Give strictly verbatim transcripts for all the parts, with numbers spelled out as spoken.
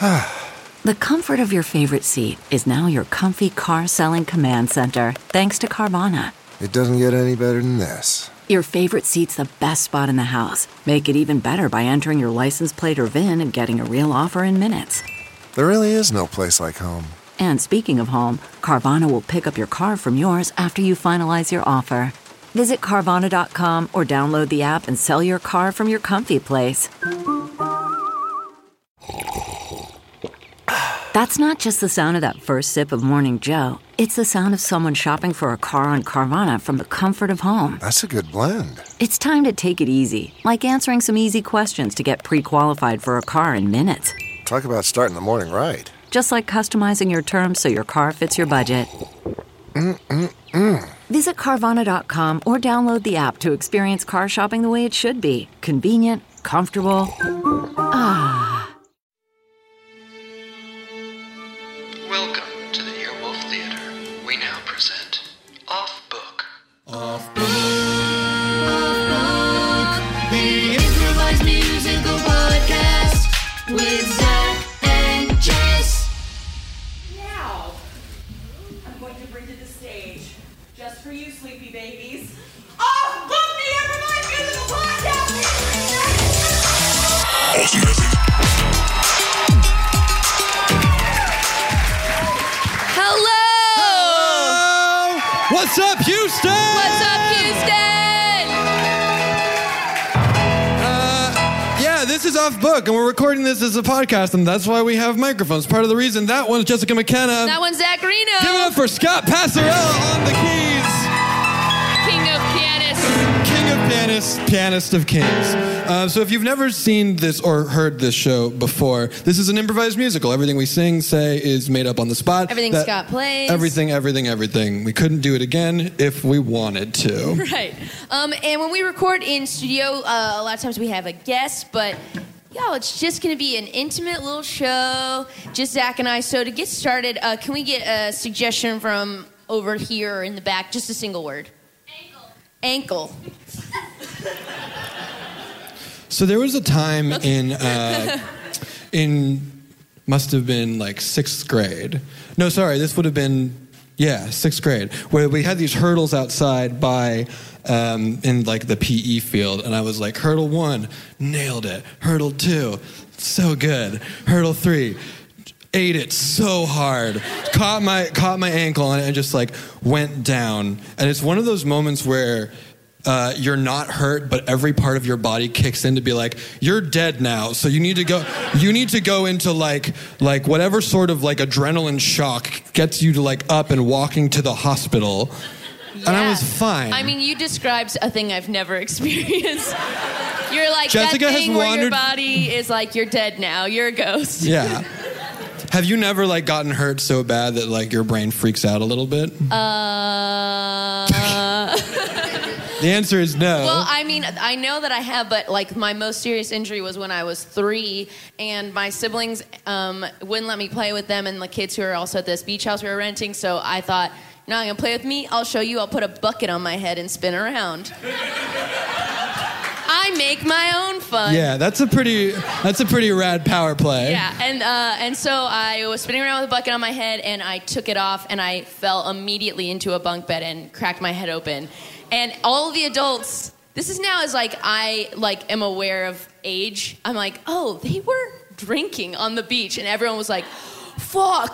The comfort of your favorite seat is now your comfy car selling command center, thanks to Carvana. It doesn't get any better than this. Your favorite seat's the best spot in the house. Make it even better by entering your license plate or V I N and getting a real offer in minutes. There really is no place like home. And speaking of home, Carvana will pick up your car from yours after you finalize your offer. Visit Carvana dot com or download the app and sell your car from your comfy place. That's not just the sound of that first sip of Morning Joe. It's the sound of someone shopping for a car on Carvana from the comfort of home. That's a good blend. It's time to take it easy, like answering some easy questions to get pre-qualified for a car in minutes. Talk about starting the morning right. Just like customizing your terms so your car fits your budget. Mm-mm-mm. Visit Carvana dot com or download the app to experience car shopping the way it should be. Convenient, comfortable. Ah. Welcome to the Earwolf Theater. We now present Off Book. Off Book. Off Book. The improvised musical podcast with Zach and Jess. Now, I'm going to bring to the stage, just for you, sleepy babies, Off Book, the improvised musical podcast. Hello! What's up, Houston? What's up, Houston? Uh, yeah, this is Off Book, and we're recording this as a podcast, and that's why we have microphones. Part of the reason that one's Jessica McKenna. That one's Zach Reno. Give it up for Scott Passarella on the keys. King of pianists. King of pianists, pianist of kings. Uh, so if you've never seen this or heard this show before, this is an improvised musical. Everything we sing, say, is made up on the spot. Everything That- Scott plays. Everything, everything, everything. We couldn't do it again if we wanted to. Right. Um, and when we record in studio, uh, a lot of times we have a guest, but y'all, it's just going to be an intimate little show, just Zach and I. So to get started, uh, can we get a suggestion from over here in the back? Just a single word. Ankle. Ankle. So there was a time in, uh, in, must have been like sixth grade. No, sorry, this would have been, yeah, sixth grade, where we had these hurdles outside by, um, in like the P E field, and I was like, hurdle one, nailed it. Hurdle two, so good. Hurdle three, ate it so hard. Caught my, caught my ankle on it and just like went down. And it's one of those moments where Uh, you're not hurt, but every part of your body kicks in to be like, you're dead now. So you need to go, you need to go into like, like whatever sort of like adrenaline shock gets you to like up and walking to the hospital. Yeah. And I was fine. I mean, you described a thing I've never experienced. You're like, Jessica that has thing where your wandered- body is like, you're dead now. You're a ghost. Yeah. Have you never like gotten hurt so bad that like your brain freaks out a little bit? Uh... The answer is no. Well, I mean, I know that I have, but like my most serious injury was when I was three, and my siblings um, wouldn't let me play with them and the kids who were also at this beach house we were renting. So I thought, you're not gonna play with me? I'll show you. I'll put a bucket on my head and spin around. I make my own fun. Yeah, that's a pretty that's a pretty rad power play. Yeah, and uh, and so I was spinning around with a bucket on my head, and I took it off, and I fell immediately into a bunk bed and cracked my head open. And all the adults, this is now as like I like am aware of age. I'm like, oh, they were drinking on the beach, and everyone was like, fuck.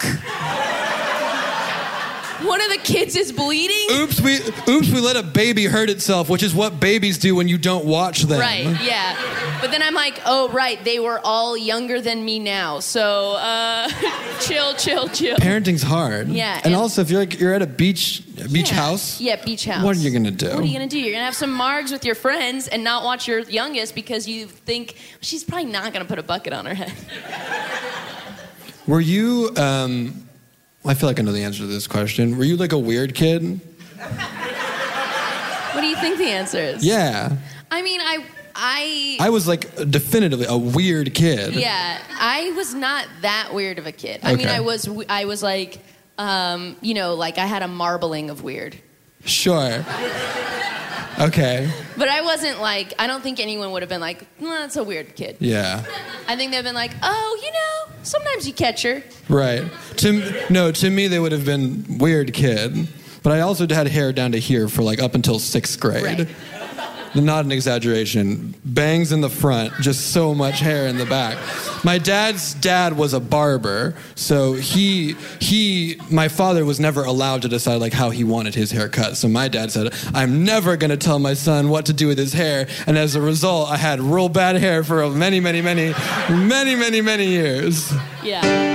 One of the kids is bleeding. Oops, we oops, we let a baby hurt itself, which is what babies do when you don't watch them. Right, yeah. But then I'm like, oh, right, they were all younger than me now. So, uh, chill, chill, chill. Parenting's hard. Yeah. And, and also, if you're like you're at a beach a beach yeah. house. Yeah, beach house. What are you gonna do? What are you gonna do? You're gonna have some margs with your friends and not watch your youngest because you think she's probably not gonna put a bucket on her head. Were you? Um, I feel like I know the answer to this question. Were you like a weird kid? What do you think the answer is? Yeah. I mean, I, I. I was like definitively a weird kid. Yeah, I was not that weird of a kid. I mean, Okay. I was, I was like, um, you know, like I had a marbling of weird. Sure. Okay. But I wasn't like, I don't think anyone would have been like, well, that's a weird kid. Yeah. I think they've been like, oh, you know, sometimes you catch her. Right. To no, to me they would have been weird kid. But I also had hair down to here for like up until sixth grade. Right. Not an exaggeration. Bangs in the front, just so much hair in the back. My dad's dad was a barber, so he he my father was never allowed to decide like how he wanted his hair cut. So my dad said, "I'm never going to tell my son what to do with his hair." And as a result, I had real bad hair for many, many, many, many, many, many years. Yeah.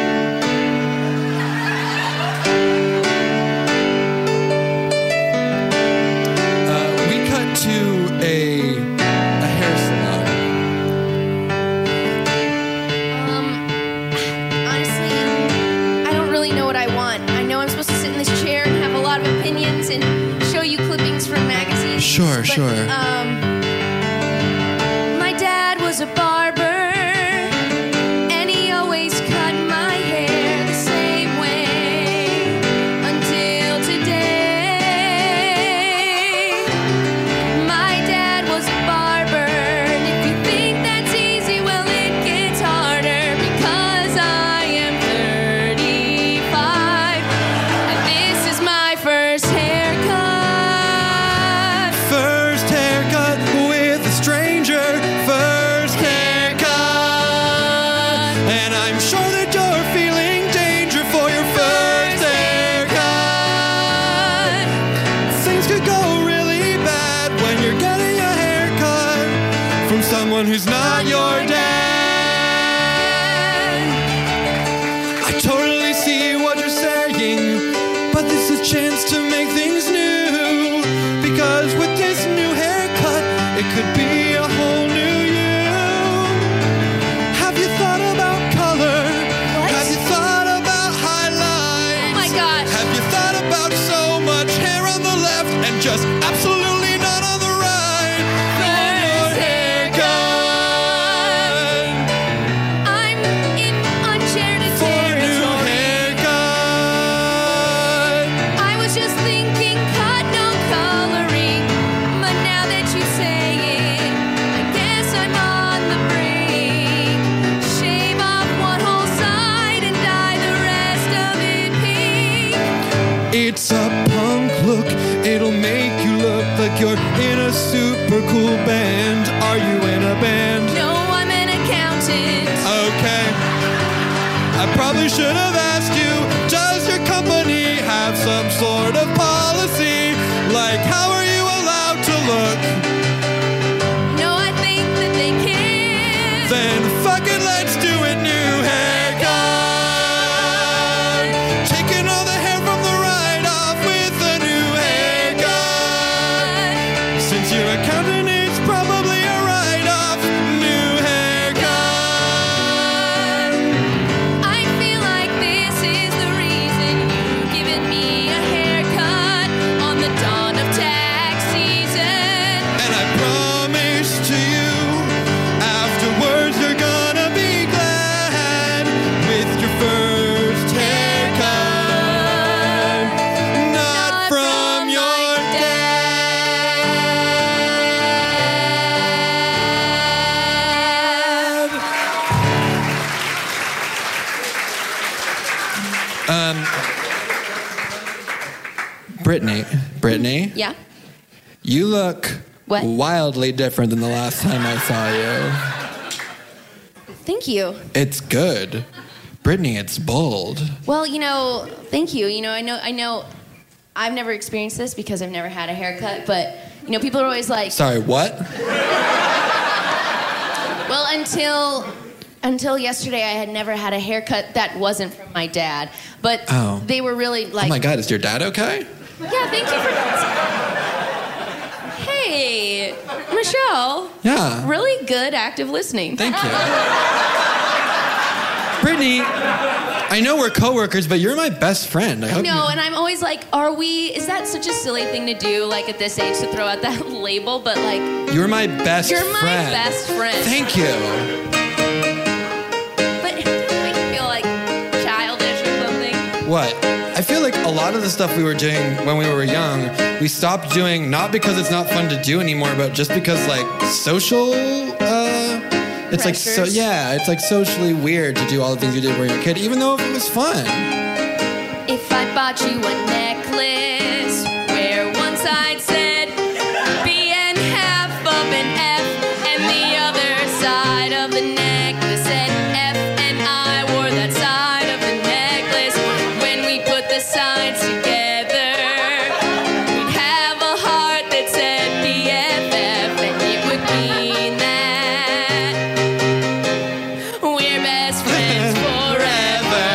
To a a hair salon. Um, honestly, I don't really know what I want. I know I'm supposed to sit in this chair and have a lot of opinions and show you clippings from magazines. Sure, but, sure. Um, my dad was a barber, and he always cut my hair the same way until today. Someone who's not your dad. I totally see what you're saying, but this is a chance to make things new. Because with this new haircut, it could be a whole new you. Have you thought about color? What? Have you thought about highlights? Oh my gosh. Have you thought about so much hair on the left and just absolutely none on the right? It's a punk look, it'll make you look like you're in a super cool band. Are you in a band? No, I'm an accountant. Okay. I probably should have asked you, does your company have some sort of policy? Like, how are you allowed to look? No, I think that they can. Then fuck it, let's do it, new haircut. Taking all the hair from the right off with a new haircut. Since your accountant is probably a write-off, new haircut. I feel like this is the reason you've given me a haircut on the dawn of tax season. And I promise to you, afterwards you're gonna be glad with your first haircut. Not from your dad. Um, Brittany, Brittany, Yeah? you look What? wildly different than the last time I saw you. Thank you. It's good. Brittany, it's bold. Well, you know, thank you. You know, I know, I know, I've never experienced this because I've never had a haircut, but, you know, people are always like, Sorry, what? well, until, until yesterday, I had never had a haircut that wasn't from my dad, but Oh. they were really like, Oh my God, is your dad okay? yeah, thank you for Hey, Michelle. Yeah. Really good active listening. Thank you. Brittany, I know we're coworkers, but you're my best friend. I hope No, you... and I'm always like, are we, is that such a silly thing to do, like at this age, to throw out that label? But like, You're my best you're my friend. best friend. Thank you. But it doesn't make you feel like childish or something. What? I feel like a lot of the stuff we were doing when we were young, we stopped doing not because it's not fun to do anymore, but just because like social, uh, it's like so Pressures. yeah, it's like socially weird to do all the things you did when you were a kid, even though it was fun. If I bought you a necklace where one side said B and half of an F and the other side of the necklace said F and I wore that side of the necklace. When we put the sides together, we'd have a heart that said B F F, and it would mean that we're best friends forever.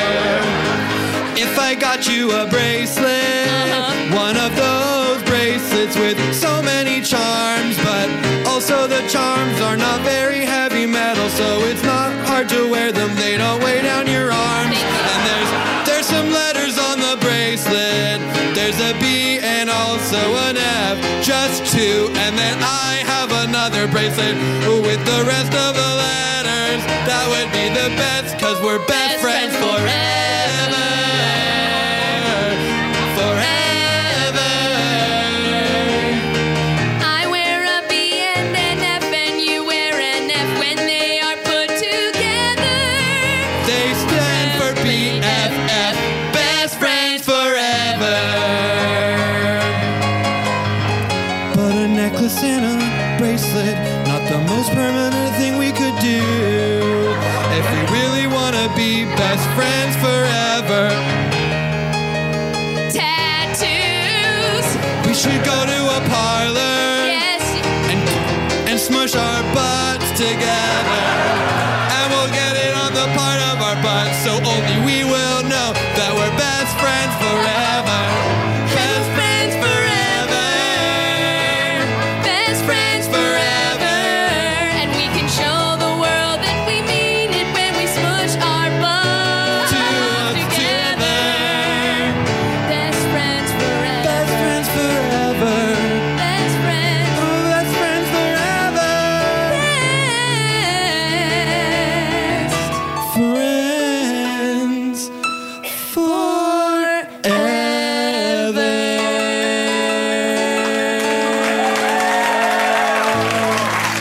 If I got you a bracelet, Uh-huh. one of those bracelets with so many charms, but also the charms are not very heavy metal, so it's not hard to wear them. They don't weigh down your arms. And there's there's some letters on the bracelet. There's a B and also an F, just two. And then I have another bracelet with the rest of the letters. That would be the best, cause we're best, Best friends friends forever. Forever. I wear a B and an F and you wear an F. When they are put together, They stand for B F F, best friends forever. But a necklace and a bracelet, not the most permanent thing we could do. If we really wanna be best friends forever, tattoos. we should go to a parlor Yes, and, and smush our butts together. And we'll get it on the part of our butts, so only we will know that we're best friends forever. Best friends forever. best friends forever. And we can show the world that we mean it when we smush our butts Together. Best friends forever. Best friends forever. Best friends. Oh, best friends forever. Best. Friends forever.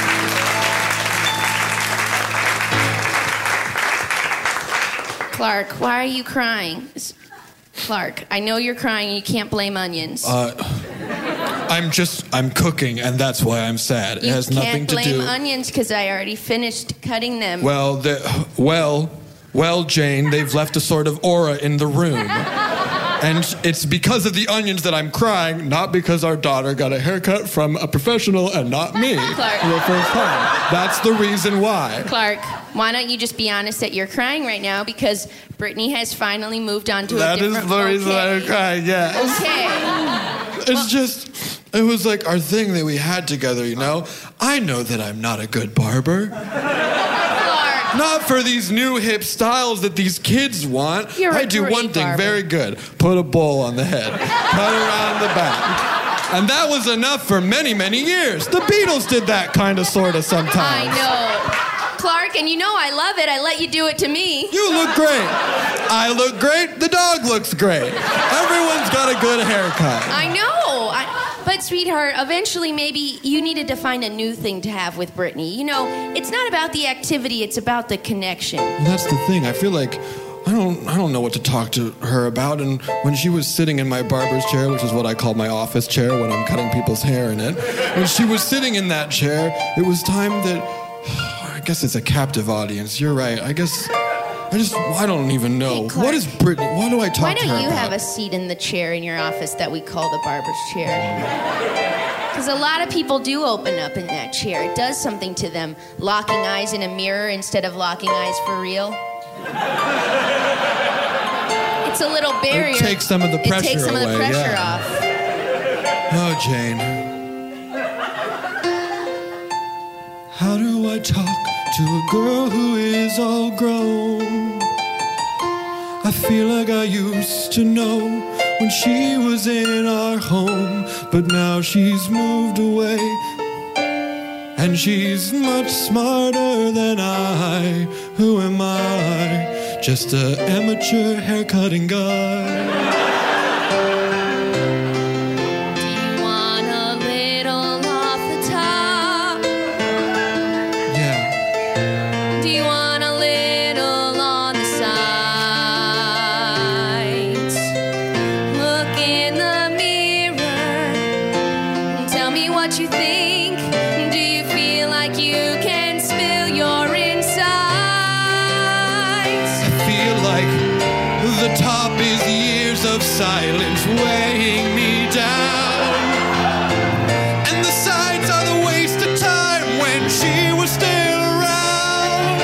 Clark, why are you crying? S- Clark, I know you're crying and you can't blame onions. Uh, I'm just, I'm cooking, and that's why I'm sad. It you has can't nothing to blame do. onions because I already finished cutting them. Well, the, well, well, Jane, they've left a sort of aura in the room. And it's because of the onions that I'm crying, not because our daughter got a haircut from a professional and not me Clark. for the first time. That's the reason why. Clark, why don't you just be honest that you're crying right now because Brittany has finally moved on to That a is different... the reason why I'm okay. crying, yes. Okay. It's just, it was like our thing that we had together, you know? I know that I'm not a good barber. Clark, Not for these new hip styles that these kids want. You're a I do great one thing barber. very good. Put a bowl on the head. Cut around the back. And that was enough for many, many years. The Beatles did that kind of, sort of sometimes. I know. Clark, and you know I love it. I let you do it to me. You look great. I look great. The dog looks great. Everyone's got a good haircut. I know. I, but, sweetheart, eventually maybe you needed to find a new thing to have with Brittany. You know, it's not about the activity, it's about the connection. Well, that's the thing. I feel like I don't I don't know what to talk to her about. And when she was sitting in my barber's chair, which is what I call my office chair when I'm cutting people's hair in it, when she was sitting in that chair, it was time that I guess it's a captive audience. You're right. I guess I just I don't even know. Hey, Clark. What is Brittany? Why do I talk Why to her don't you about? have a seat in the chair in your office that we call the barber's chair? Because a lot of people do open up in that chair. It does something to them. Locking eyes in a mirror instead of locking eyes for real. It's a little barrier. It takes some of the pressure It takes some of the away, pressure yeah. off. Oh, Jane. How do I talk to a girl who is all grown? I feel like I used to know when she was in our home, but now she's moved away. And she's much smarter than I. Who am I just a amateur haircutting guy. Do you want a little off the top? Yeah. Do you want a little on the sides? Look in the mirror and tell me what you think. Do you feel like you can spill your insides? I feel like the top is years of silence weighing me down. And the sides are the waste of time when she was still around.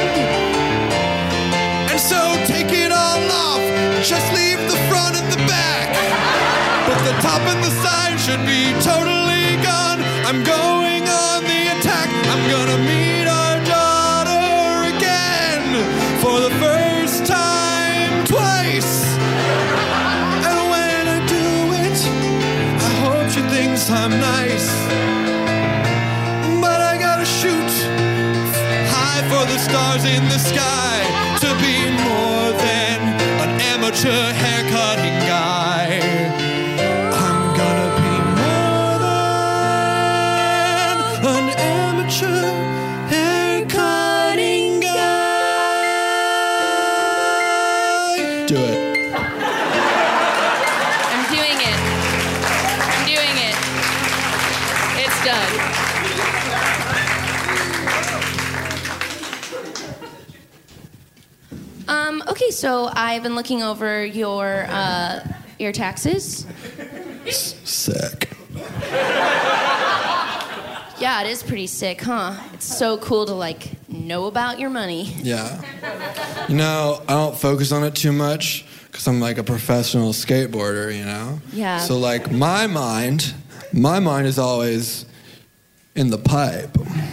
And so take it all off, just leave the front and the back. But the top and the side should be totally gone. I'm going on the attack. I'm gonna meet our daughter again for the first time twice. And when I do it, I hope she thinks I'm nice. But I gotta shoot high for the stars in the sky to be more than an amateur haircutting guy. I'm gonna be more than an amateur haircutting guy. Do it. I'm doing it. I'm doing it. It's done. Um, okay, so I've been looking over your uh, your taxes. Sick. Yeah, it is pretty sick, huh? It's so cool to like know about your money. Yeah. You know, I don't focus on it too much because I'm like a professional skateboarder, you know? Yeah. So like my mind, my mind is always in the pipe.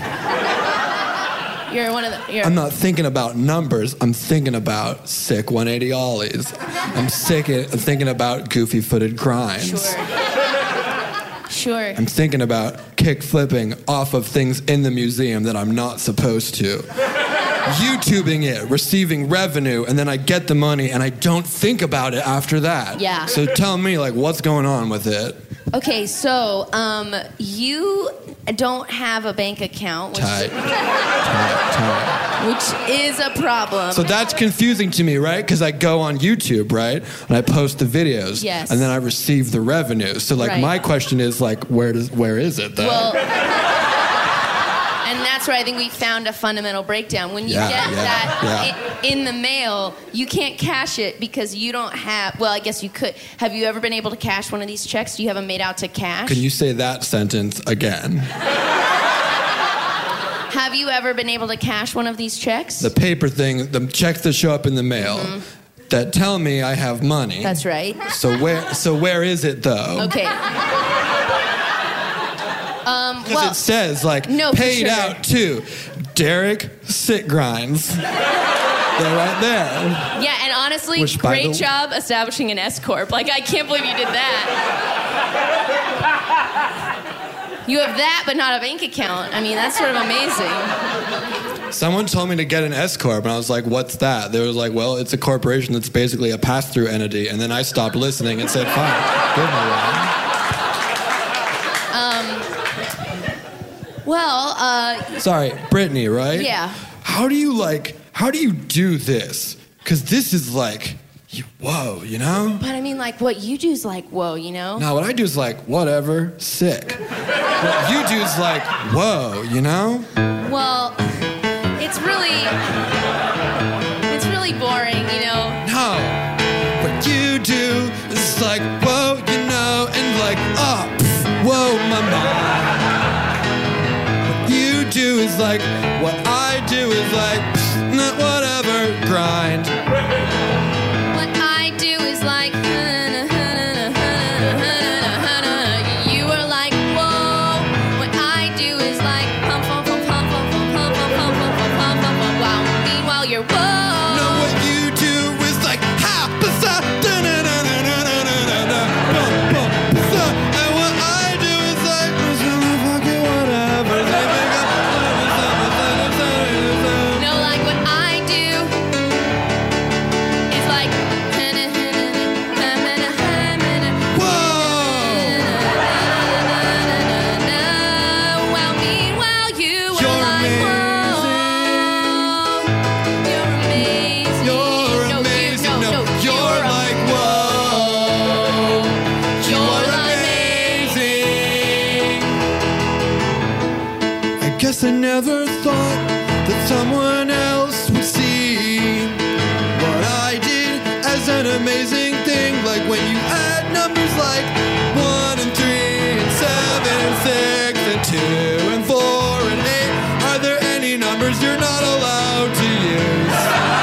You're one of the. You're, I'm not thinking about numbers. I'm thinking about sick one eighty ollies. I'm sick of thinking about goofy-footed grinds. Sure. Sure. I'm thinking about kick flipping off of things in the museum that I'm not supposed to. YouTubing it, receiving revenue, and then I get the money and I don't think about it after that. Yeah. So tell me, like, what's going on with it? Okay, so um, you don't have a bank account, which, Tight. Tight, tight. which is a problem. So that's confusing to me, right? Because I go on YouTube, right? And I post the videos. Yes. And then I receive the revenue. So, like, Right. my question is, like, where does where is it, though? Well, and that's where I think we found a fundamental breakdown. When you Yeah, get yeah, that yeah. i- in the mail, you can't cash it because you don't have. Well, I guess you could. Have you ever been able to cash one of these checks? Do you have them made out to cash? Can you say that sentence again? Have you ever been able to cash one of these checks? The paper thing, the checks that show up in the mail that tell me I have money. Mm-hmm. That's right. So where so where is it though? Okay. Um, Because well, it says like no, for paid sure. out to Derek Sick Grinds. They're right there. yeah, and honestly, Which, by great the- job establishing an S corp. Like, I can't believe you did that. You have that, but not a bank account. I mean, that's sort of amazing. Someone told me to get an S corp, and I was like, "What's that?" They were like, "Well, it's a corporation that's basically a pass-through entity." And then I stopped listening and said, "Fine, give me one." Well, uh, Sorry, Brittany, right? Yeah. How do you like? How do you do this? Because this is like, you, whoa, you know? but I mean, like, what you do is like, whoa, you know? Now what I do is like, whatever, sick. What you do is like, whoa, you know? Well, it's really, it's really boring, you know? No. What you do is like, whoa, you know, and like, oh, pff, whoa, my mind. What you do is like, what I do is like, pff, not whatever, grind. What I do is like, you are like, whoa. What I do is like, pump, pump, pump, pump, pump, pump, pump, pump, pump, pump, pump, pump, pump, pump. Wow. Meanwhile, you're whoa. No, what you do is like, ha, pasa, da, da, da, da, da, da, da, da, bum, bum, pasa. And what I do is like, fucking whatever. No, like what I do guess I never thought that someone else would see what I did as an amazing thing. Like when you add numbers like one and three and seven and six and two and four and eight. Are there any numbers you're not allowed to use?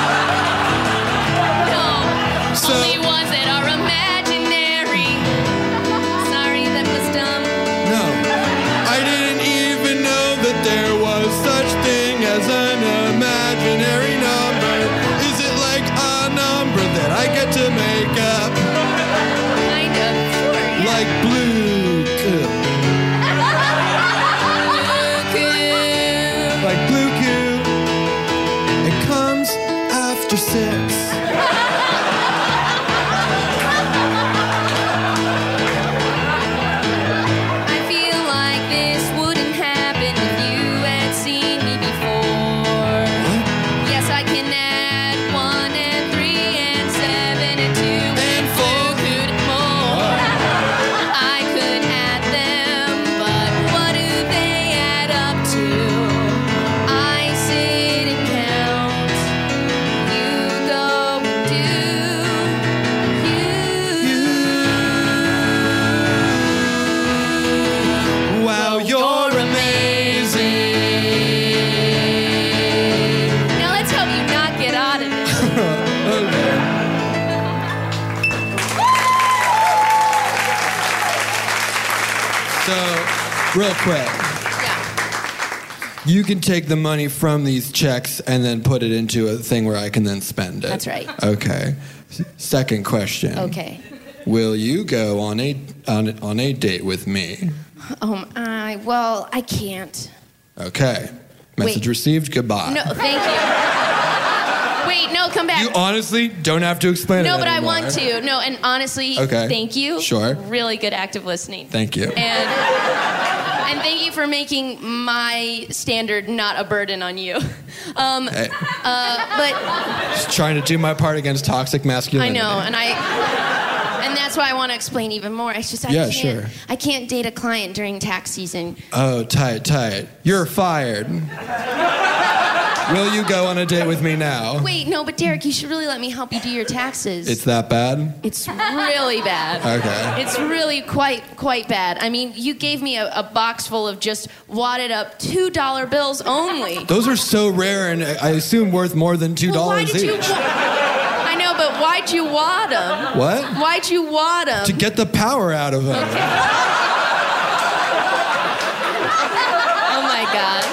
No, So- only ones that are imaginary. Sorry, that was dumb. No, I didn't even know that there was such thing as an imaginary number. Is it like a number that I get to make up? Kind of. Sure, yeah. Like blue, coo. Like blue coo. It comes after six. I feel like this wouldn't happen if you had seen me before. Yes, I can add one and three and seven and two and four could more. I could add them, but what do they add up to? I sit and count. You go and do. You. Wow, you're amazing. Now let's hope you not get out of this. Okay. So, real quick, Yeah. you can take the money from these checks and then put it into a thing where I can then spend it. That's right. Okay. S- Second question. Okay. Will you go on a on, on a date with me? Um, I, well, I can't. Okay. Message Wait. received. Goodbye. No, thank you. Wait, no, come back. You honestly don't have to explain no, it but I anymore. want to. No, and honestly, Okay. thank you. Sure. Really good act of listening. Thank you. And and thank you for making my standard not a burden on you. Um, Hey, uh, but just trying to do my part against toxic I masculinity. know, and I and that's why I want to explain even more. It's just I Yeah, can't sure. I can't date a client during tax season. Oh, tight, tight. You're fired. Will you go on a date with me now? Wait, no, but Derek, you should really let me help you do your taxes. It's that bad? It's really bad. Okay. It's really quite quite bad. I mean, you gave me a, a box full of just wadded up two dollar bills only. Those are so rare and I assume worth more than two Well, why dollars did you? each. Wa- I know, but why'd you wad them? What? Why'd you wad them? To get the power out of them. Oh my God,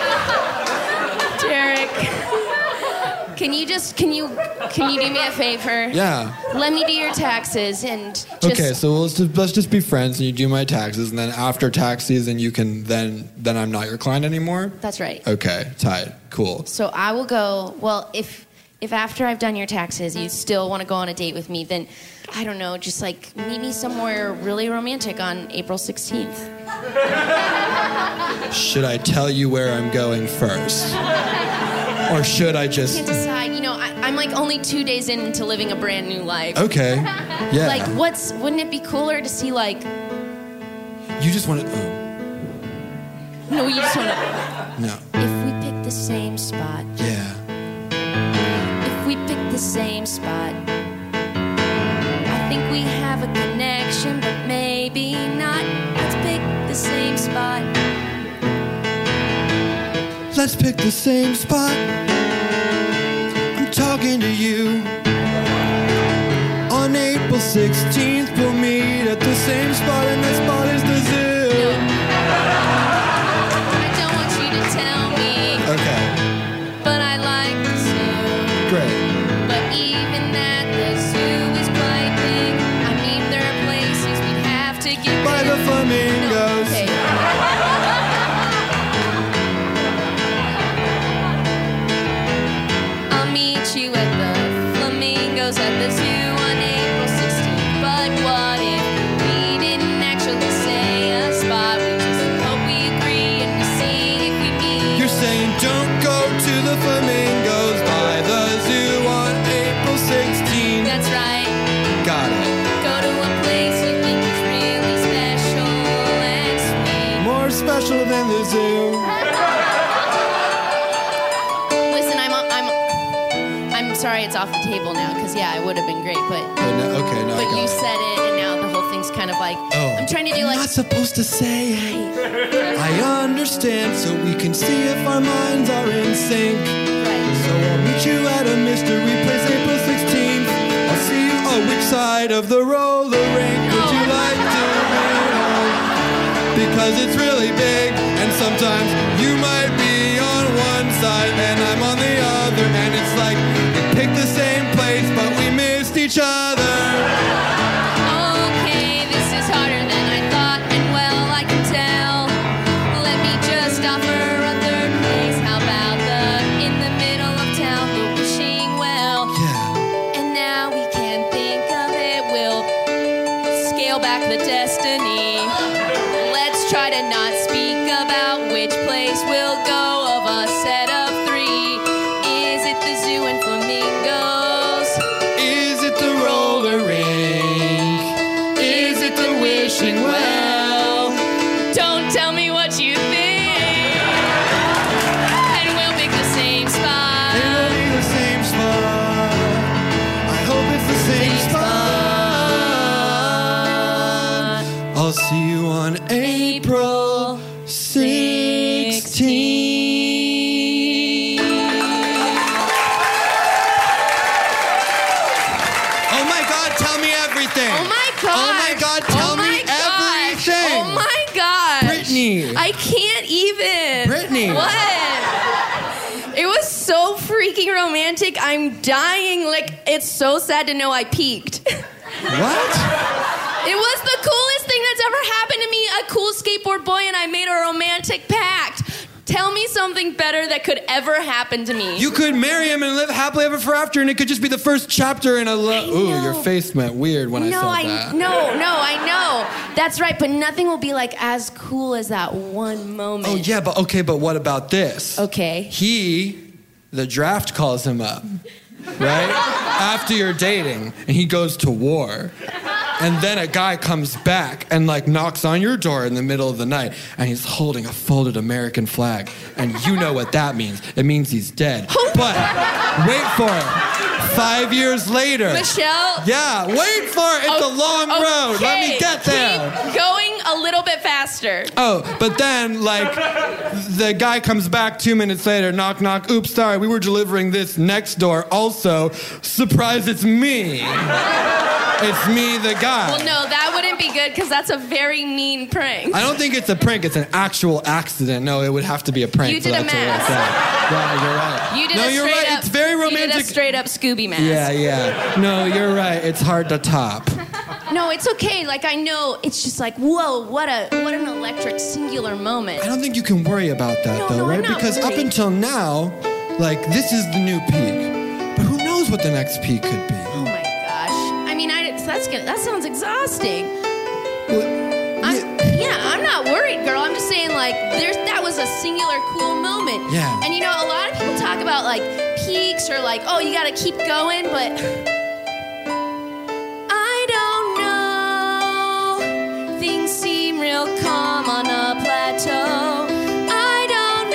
Derek, can you just can you can you do me a favor? Yeah. Let me do your taxes and just. Okay, so let's just, let's just be friends and you do my taxes and then after tax season you can then then I'm not your client anymore? That's right. Okay, tight. Cool. So I will go. Well, if if after I've done your taxes, you still want to go on a date with me, then I don't know. Just like meet me somewhere really romantic on April sixteenth. Should I tell you where I'm going first? Or should I I just can't decide. You know, I, I'm like only two days into living a brand new life. Okay. Yeah. Like, what's wouldn't it be cooler to see like? You just want to oh, No, you just want to. no. If we pick the same spot. Yeah. If we pick the same spot. I think we have a connection, but maybe not. Let's pick the same spot. Let's pick the same spot. I'm talking to you. On April sixteenth, we'll meet at the same spot, and that spot is the zoo. I don't want you to tell me, Okay, but I like the zoo. great. But even that, the zoo is quite big. I mean, there are places we'd have to get By the rid- flamingos. No, okay. I'll meet you at the flamingos at the zoo on April sixteenth. But what if we didn't actually say a spot? We just hope we agree and we see if we meet. You're saying don't go to the flamingos by the zoo on April sixteenth. That's right. Got it. Go to a place you think is really special and sweet. More special than the zoo. sorry it's off the table now, because yeah, it would have been great, but Oh, no, okay, no, I but got you it. said it, and now the whole thing's kind of like Oh. I'm trying to do I'm like not supposed to say it. I understand, so we can see if our minds are in sync. right. So I'll meet you at a mystery place April sixteenth. I'll see you. Oh, which side of the roller rink would you Oh. like to be on? Because it's really big, and sometimes you might be on one side and I'm on the other, and it's like we picked the same place, but we missed each other. Okay, this is harder than I thought, and well, I can tell. Let me just offer a third place. How about the in the middle of town, the wishing well? Yeah. And now we can't think of it. We'll scale back the destiny. Let's try to not speak about which place we'll go of a set of three. Is it the zoo and flamingos? Is it the roller rink? Is it the wishing well? Don't tell me what you think. And we'll pick the same spot. It'll be the same spot. I hope it's the same spot. I'll see you on April sixteenth. Oh my God, tell me everything. Oh my god. Oh my God, tell oh my me gosh. everything. Oh my gosh. Brittany. I can't even. Brittany. What? It was so freaking romantic. I'm dying. Like, it's so sad to know I peaked. What? It was the coolest thing that's ever happened to me. A cool skateboard boy and I made a romantic pact. Tell me something better that could ever happen to me. You could marry him and live happily ever for after, and it could just be the first chapter in a love. Ooh, know. your face went weird when no, I said I that. no, no, I know. That's right, but nothing will be like as cool as that one moment. Oh yeah, but okay, but what about this? Okay. He, the draft calls him up, right? After you're dating, and he goes to war. And then a guy comes back and like knocks on your door in the middle of the night, and he's holding a folded American flag. And you know what that means. It means he's dead. But wait for it. Five years later. Michelle? Yeah, wait for it. It's a long road. Let me Okay, get there. Keep going a little bit faster. Oh, but then, like, the guy comes back two minutes later, knock, knock, oops, sorry, we were delivering this next door. Also, surprise, it's me. It's me, the guy. Well, no, that wouldn't be good because that's a very mean prank. I don't think it's a prank, it's an actual accident. No, it would have to be a prank You for did a that to work mask. out. Yeah, you're right. You did no, a you're straight right. up. It's very You romantic. did a straight up Scooby mask. Yeah, yeah. No, you're right. It's hard to top. No, it's okay. Like I know, it's just like whoa, what a what an electric singular moment. I don't think you can worry about that, No, though, no, I'm right? not Because up worried. until now, like, this is the new peak. But who knows what the next peak could be? Oh my gosh. I mean, I that's gonna that sounds exhausting. Well, I'm, yeah. yeah, I'm not worried, girl. I'm just saying, like, there's that was a singular cool moment. Yeah. And you know, a lot of people talk about like peaks or like, oh, you gotta keep going, but I don't know. Things seem real calm on a plateau. I don't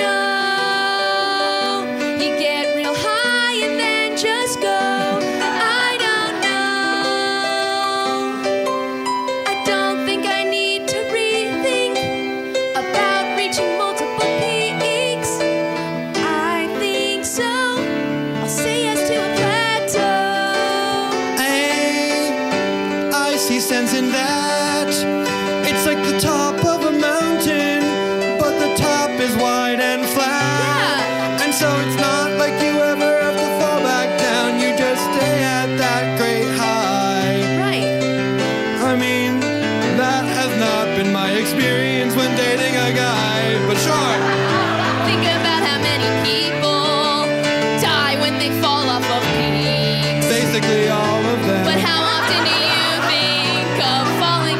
know. You get real high and then just go. I don't know. I don't think I need to rethink about reaching multiple peaks. I think so. I'll say yes to a plateau. I, I see sense in that. It's like the top of a mountain, but the top is wide and flat. Yeah. And so it's not like you ever have to fall back down. You just stay at that great high. Right. I mean, that has not been my experience when dating a guy, but sure. Think about how many people die when they fall off of peaks. Basically all of them. But how often do you think of falling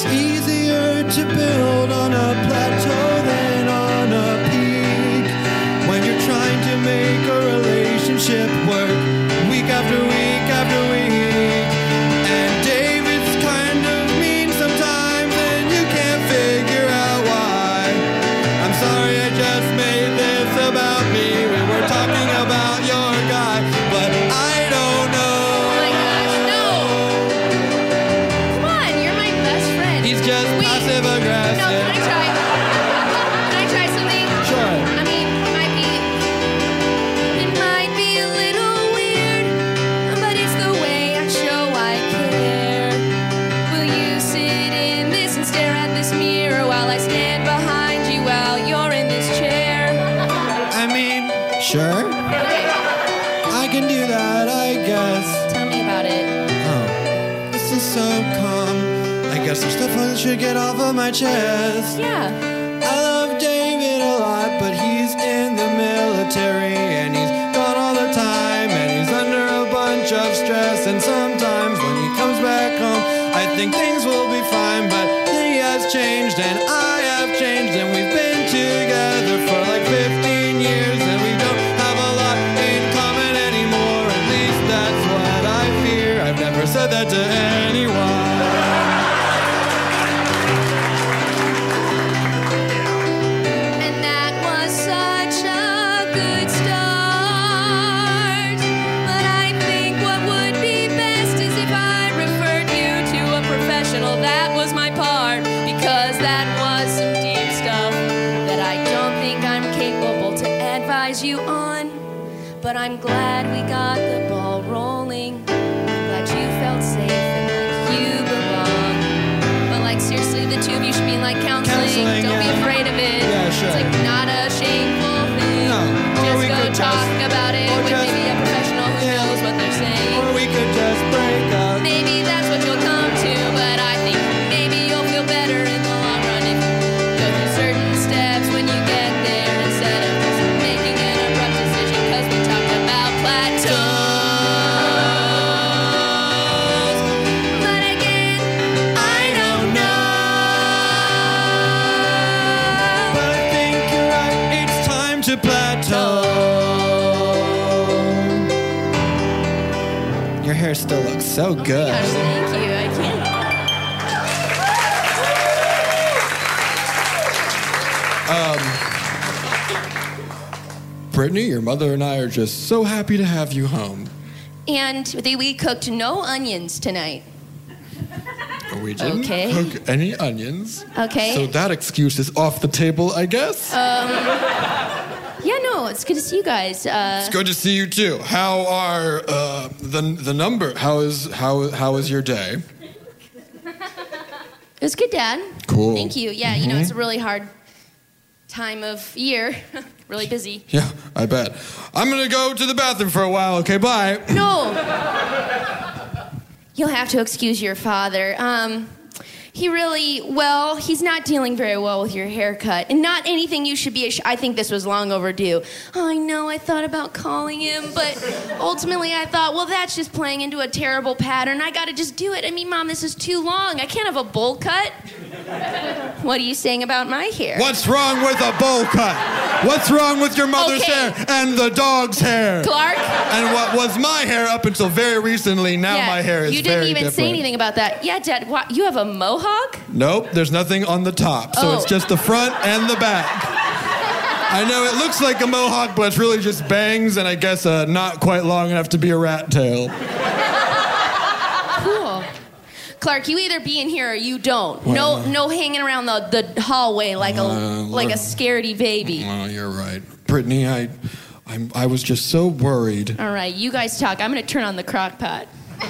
It's easier to build on a plateau than on a peak. When you're trying to make a relationship work week after week after week. And David's kind of mean sometimes and you can't figure out why. I'm sorry I just made this about me. We were talking about your guy, but I don't know. Oh my gosh, no. Come on, you're my best friend. He's just Wait. passive aggressive. No, can I try? Can I try something? Sure. I mean, it might be, it might be a little weird, but it's the way I show I care. Will you sit in this and stare at this mirror while I stand behind you while you're in this chair? I mean, sure. Okay, I can do that, I guess. tell me about it. Oh, this is so calm. I guess there's stuff I should get off of my chest. Yeah. I love David a lot, but he's in the military and he's gone all the time and he's under a bunch of stress. And sometimes when he comes back home, I think things will be fine, but he has changed and I have changed and we've been together for like fifteen years and we don't have a lot in common anymore. At least that's what I fear. I've never said that to anyone. And that was such a good start. But I think what would be best is if I referred you to a professional. That was my part, because that was some deep stuff that I don't think I'm capable to advise you on. But I'm glad we got the ball rolling. I'm glad you felt safe and like you belong. But like seriously, the two of you should be in like counseling. Counseling, Don't be yeah. afraid of it. Yeah, sure. It's like not a shameful thing. No. Or Just we go could talk just- about it or with just- maybe a professional who Yeah. knows what they're saying. Or we could just break up. Maybe that's what you'll come to, but I think maybe you'll feel better in the long run if you go through certain steps when you get there instead of just making an abrupt decision, because we talked about plateaus. But again, I don't know. But I think you're right, it's time to plateau. Your hair still looks so good. Gosh, thank you. I can't. Brittany, your mother and I are just so happy to have you home. And they, we cooked no onions tonight. We didn't Okay. cook any onions. Okay. So that excuse is off the table, I guess. Yeah, no, it's good to see you guys. Uh, It's good to see you too. How are uh, the the number? How is how how is your day? it was good, Dad. Cool. Thank you. Yeah, you know, it's a really hard time of year. Really busy. Yeah, I bet. I'm gonna go to the bathroom for a while. Okay, bye. No. You'll have to excuse your father. Um, he really, well, he's not dealing very well with your haircut. And not anything you should be, ash- I think this was long overdue. Oh, I know, I thought about calling him, but ultimately I thought, well, that's just playing into a terrible pattern. I gotta just do it. I mean, Mom, this is too long. I can't have a bowl cut. What are you saying about my hair? What's wrong with a bowl cut? What's wrong with your mother's Okay. hair and the dog's hair? Clark? And what was my hair up until very recently, now Yeah, my hair is you didn't very even different. say anything about that. Yeah, Dad, what, you have a mohawk? Nope, there's nothing on the top. So Oh. it's just the front and the back. I know it looks like a mohawk, but it's really just bangs and I guess uh, not quite long enough to be a rat tail. Cool. Clark, you either be in here or you don't. No, no hanging around the, the hallway like a Uh, like a scaredy baby. Oh, you're right. Brittany, I, I'm, I was just so worried. All right, you guys talk. I'm gonna turn on the crock pot.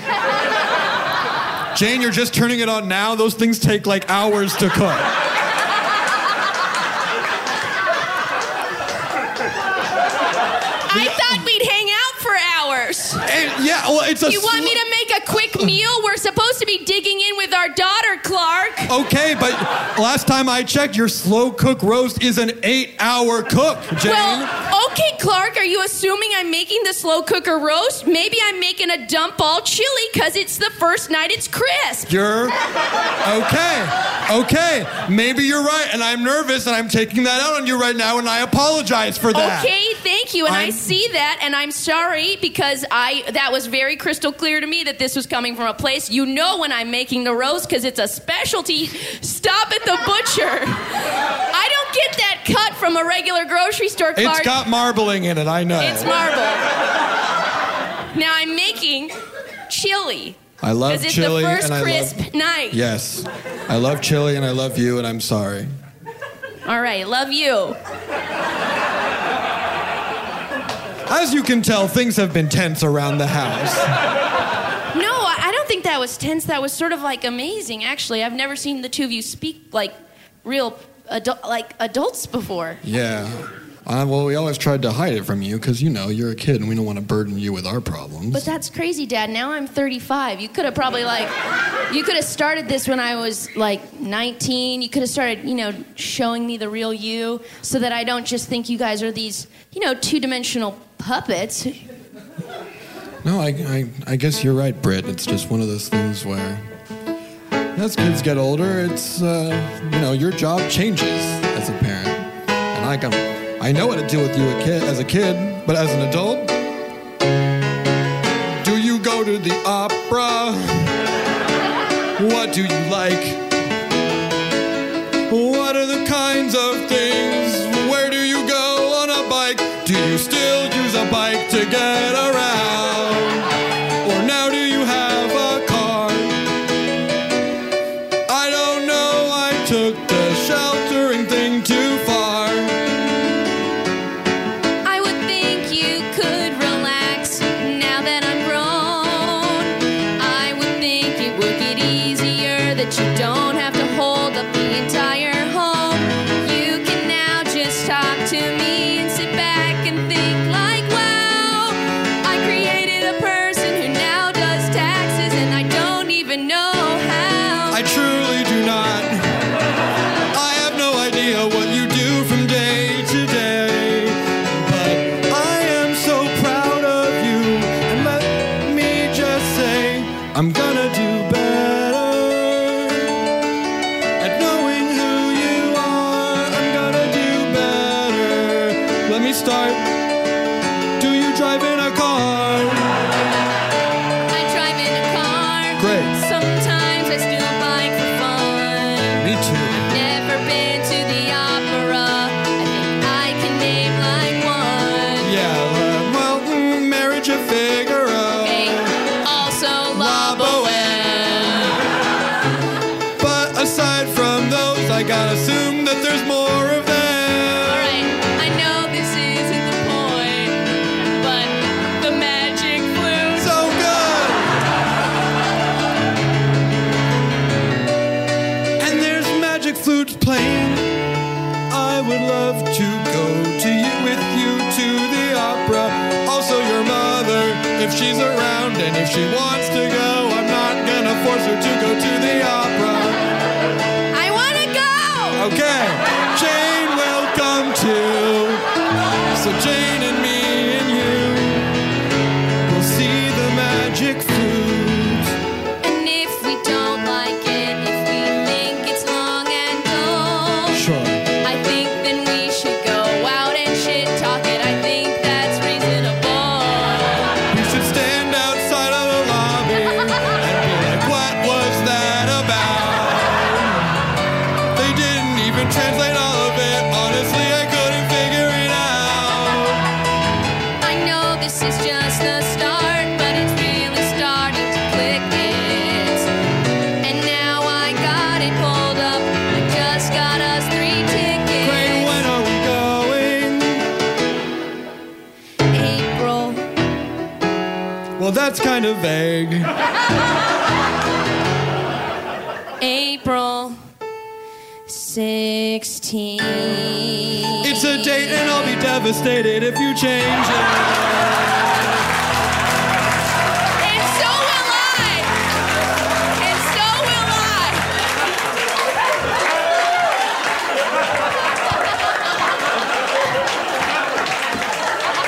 Jane, you're just turning it on now? Those things take like hours to cook. I thought we'd hang out for hours. And, yeah, well, it's a You want sl- me to make a quick meal? We're supposed to be digging in with our daughter, Clark. Okay, but last time I checked, your slow cook roast is an eight-hour cook, Jane. Well, okay, Clark, are you assuming I'm making the slow cooker roast? Maybe I'm making a dump all chili because it's the first night it's crisp. You're Okay. Okay, maybe you're right, and I'm nervous, and I'm taking that out on you right now, and I apologize for that. Okay, thank you, and I'm- I see that, and I'm sorry because I that was very crystal clear to me that this was coming from a place you know when I'm making the roast because it's a specialty. Stop at the butcher. I don't get that cut from a regular grocery store cart. It's got marbling in it, I know. It's marble. Now I'm making chili. I love Because it's chili, the first and I crisp love... night. Yes. I love chili, and I love you, and I'm sorry. All right, love you. As you can tell, things have been tense around the house. No, I I don't think that was tense. That was sort of like amazing, actually. I've never seen the two of you speak like real adu- like adults before. Yeah. Uh, well, we always tried to hide it from you because, you know, you're a kid and we don't want to burden you with our problems. But that's crazy, Dad. Now I'm thirty-five. You could have probably like, you could have started this when I was like nineteen. You could have started, you know, showing me the real you so that I don't just think you guys are these, you know, two-dimensional puppets. No, I, I, I guess you're right, Britt. It's just one of those things where as kids get older, it's, uh, you know, your job changes as a parent. And I, can, I know what to do with you a kid, as a kid, but as an adult, do you go to the opera? What do you like? What are the kinds of things? Where do you go on a bike? Do you still use a bike to get around? Or now do you have a car? I don't know, I took the sheltering thing too far. I would think you could relax now that I'm grown. I would think it would get easier that you don't have to hold up the entire home. You can now just talk to me and sit back and think like, wow, I created a person who now does taxes and I don't even know how. I truly do not. I have no idea what you do from day to day. But I am so proud of you. And let me just say, I'm gonna do better at knowing who you are. I'm gonna do better. Let me start. Do you drive in a car? I drive in a car. Great. Sometimes I steal a bike for fun. Me too. Never been to the opera. I think I can name like one. Yeah, uh, well, mm, Marriage of Figaro. Okay. Also, La Boheme. But aside from those, I gotta assume that there's more of them. All right. I know this isn't the point, but the magic flute. So good. And there's magic flutes playing. I would love to go to you with you to the opera. Also your mother, if she's around, and if she wants to go, I'm not gonna force her to go to the opera. I want to go. Okay, Jane will come too. So Jane and me and you will see the magic flute. And if we don't like it, if we think it's long and dull, Sure. I think then we should go out and shit talk it. I think that's reasonable. We should stand outside of the lobby and be like, what was that about? They didn't even translate all of it. Honestly, I couldn't figure it out. I know this is just the start, but it's really starting to click it. And now I got it pulled up. I just got us three tickets. Great, when are we going? April. Well, that's kind of vague. April sixteenth. It's a date and I'll be devastated if you change it. And so will I. And so will I.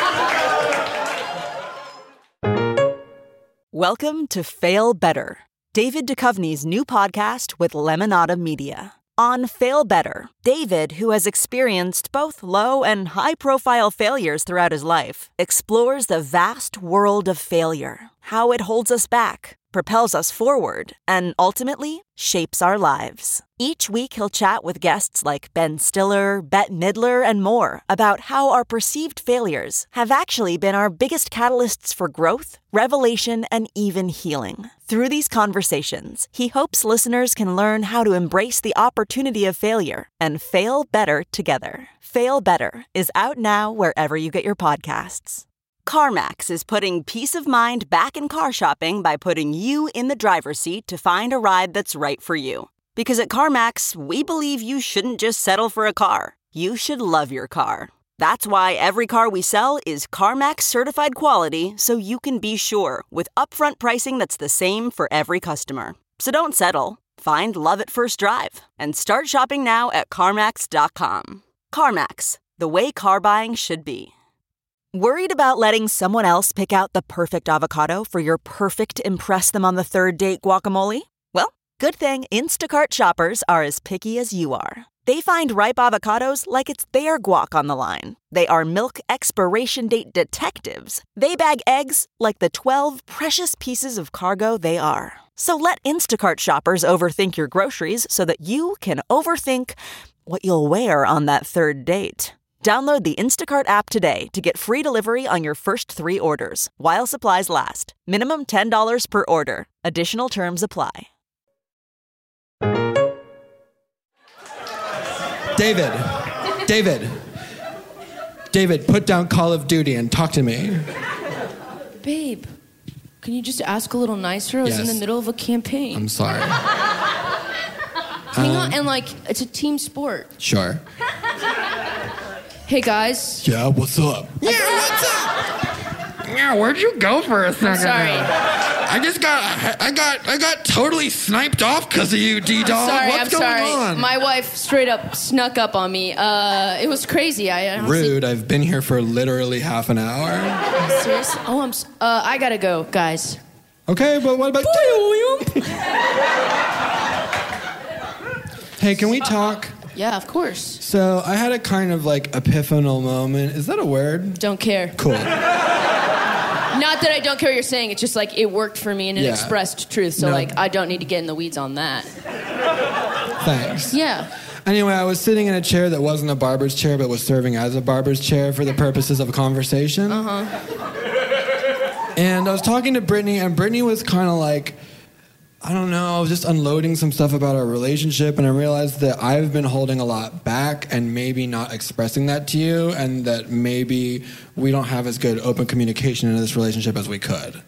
Welcome to Fail Better, David Duchovny's new podcast with Lemonada Media. On Fail Better, David, who has experienced both low and high-profile failures throughout his life, explores the vast world of failure, how it holds us back, propels us forward, and ultimately shapes our lives. Each week he'll chat with guests like Ben Stiller, Bette Midler, and more about how our perceived failures have actually been our biggest catalysts for growth, revelation, and even healing. Through these conversations, he hopes listeners can learn how to embrace the opportunity of failure and fail better together. Fail Better is out now wherever you get your podcasts. CarMax is putting peace of mind back in car shopping by putting you in the driver's seat to find a ride that's right for you. Because at CarMax, we believe you shouldn't just settle for a car. You should love your car. That's why every car we sell is CarMax certified quality, so you can be sure with upfront pricing that's the same for every customer. So don't settle. Find love at first drive and start shopping now at CarMax dot com. CarMax, the way car buying should be. Worried about letting someone else pick out the perfect avocado for your perfect impress them on the third date guacamole? Well, good thing Instacart shoppers are as picky as you are. They find ripe avocados like it's their guac on the line. They are milk expiration date detectives. They bag eggs like the twelve precious pieces of cargo they are. So let Instacart shoppers overthink your groceries so that you can overthink what you'll wear on that third date. Download the Instacart app today to get free delivery on your first three orders, while supplies last. Minimum ten dollars per order. Additional terms apply. David, David, David, put down Call of Duty and talk to me. Babe, can you just ask a little nicer? I was Yes. in the middle of a campaign. I'm sorry. Hang on, and like, it's a team sport. Sure. Hey guys. Yeah, what's up? Yeah, what's up? Yeah, where'd you go for a second? Sorry. I just got, I got, I got totally sniped off because of you, D-Dog. Sorry, What's I'm going sorry. on? My wife straight up snuck up on me. Uh, it was crazy. I, I don't Rude. I've been here for literally half an hour. See, serious? Oh, I'm. s- Uh, I gotta go, guys. Okay, but what about Hey, can we talk? Yeah, of course. So I had a kind of like epiphanal moment. Is that a word? Don't care. Cool. Not that I don't care what you're saying. It's just like it worked for me and it Yeah. expressed truth. So No. like I don't need to get in the weeds on that. Thanks. Yeah. Anyway, I was sitting in a chair that wasn't a barber's chair, but was serving as a barber's chair for the purposes of a conversation. Uh-huh. And I was talking to Brittany, and Brittany was kind of like, I don't know, just unloading some stuff about our relationship, and I realized that I've been holding a lot back and maybe not expressing that to you, and that maybe we don't have as good open communication in this relationship as we could.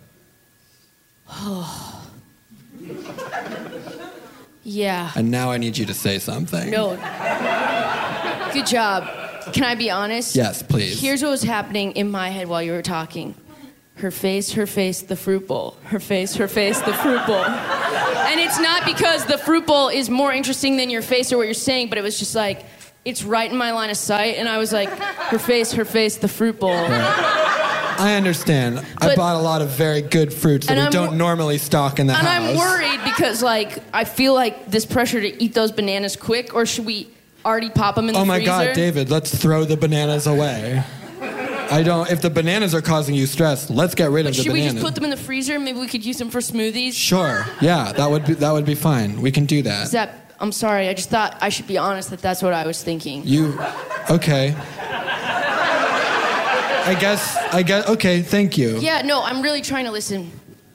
Yeah. And now I need you to say something. No. Good job. Can I be honest? Yes, please. Here's what was happening in my head while you were talking. Her face, her face, the fruit bowl. Her face, her face, the fruit bowl. And it's not because the fruit bowl is more interesting than your face or what you're saying, but it was just like, it's right in my line of sight, and I was like, her face, her face, the fruit bowl. I understand. I But- bought a lot of very good fruits that And we I'm don't wor- normally stock in the And house. I'm worried because, like, I feel like this pressure to eat those bananas quick, or should we already pop them in the Oh my freezer? God, David, let's throw the bananas away. I don't, if the bananas are causing you stress, let's get rid of the Should we bananas. just put them in the freezer? Maybe we could use them for smoothies? Sure, yeah, that would be, that would be fine. We can do that. Is that, I'm sorry, I just thought I should be honest that that's what I was thinking. You, okay. I guess, I guess, okay, thank you. Yeah, no, I'm really trying to listen.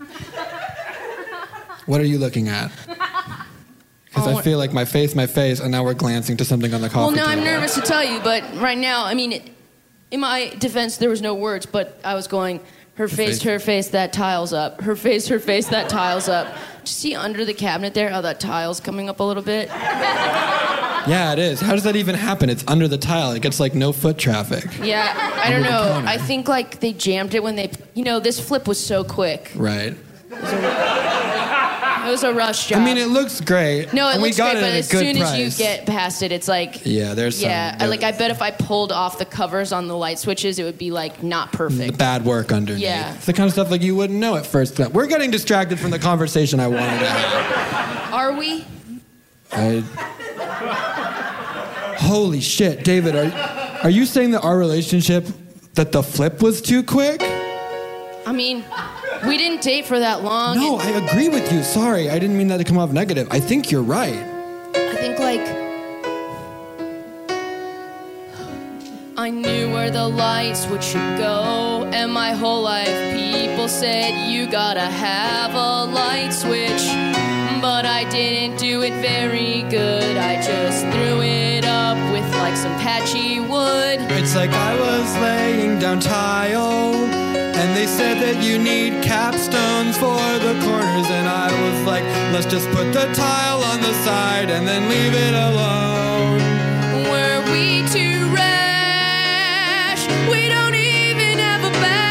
What are you looking at? Because Oh, I feel like my face, my face, and now we're glancing to something on the coffee Well, now I'm table. nervous to tell you, but right now, I mean, it, in my defense, there was no words, but I was going, her face, face. her face, that tile's up. Her face, her face, that tile's up. Did you see under the cabinet there how that tile's coming up a little bit? Yeah, it is. How does that even happen? It's under the tile. It gets like no foot traffic. Yeah, I don't Under the know. counter. I think like they jammed it when they, you know, this flip was so quick. Right. It was a rush job. I mean, it looks great. no, it and looks we got great, it but at a as good soon price. as you get past it, it's like Yeah, there's some- yeah. I, like I bet if I pulled off the covers on the light switches, it would be like not perfect. the bad work underneath. Yeah. It's the kind of stuff like you wouldn't know at first glance. We're getting distracted from the conversation I wanted to have. Are we? I... Holy shit, David, are, are you saying that our relationship, that the flip was too quick? I mean, we didn't date for that long. No, I agree with you. Sorry, I didn't mean that to come off negative. I think you're right. I think like I knew where the light switch should go, and my whole life people said you gotta have a light switch, but I didn't do it very good. I just threw it up with like some patchy wood. It's like I was laying down tile, and they said that you need capstones for the corners, and I was like, let's just put the tile on the side and then leave it alone. Were we too rash? We don't even have a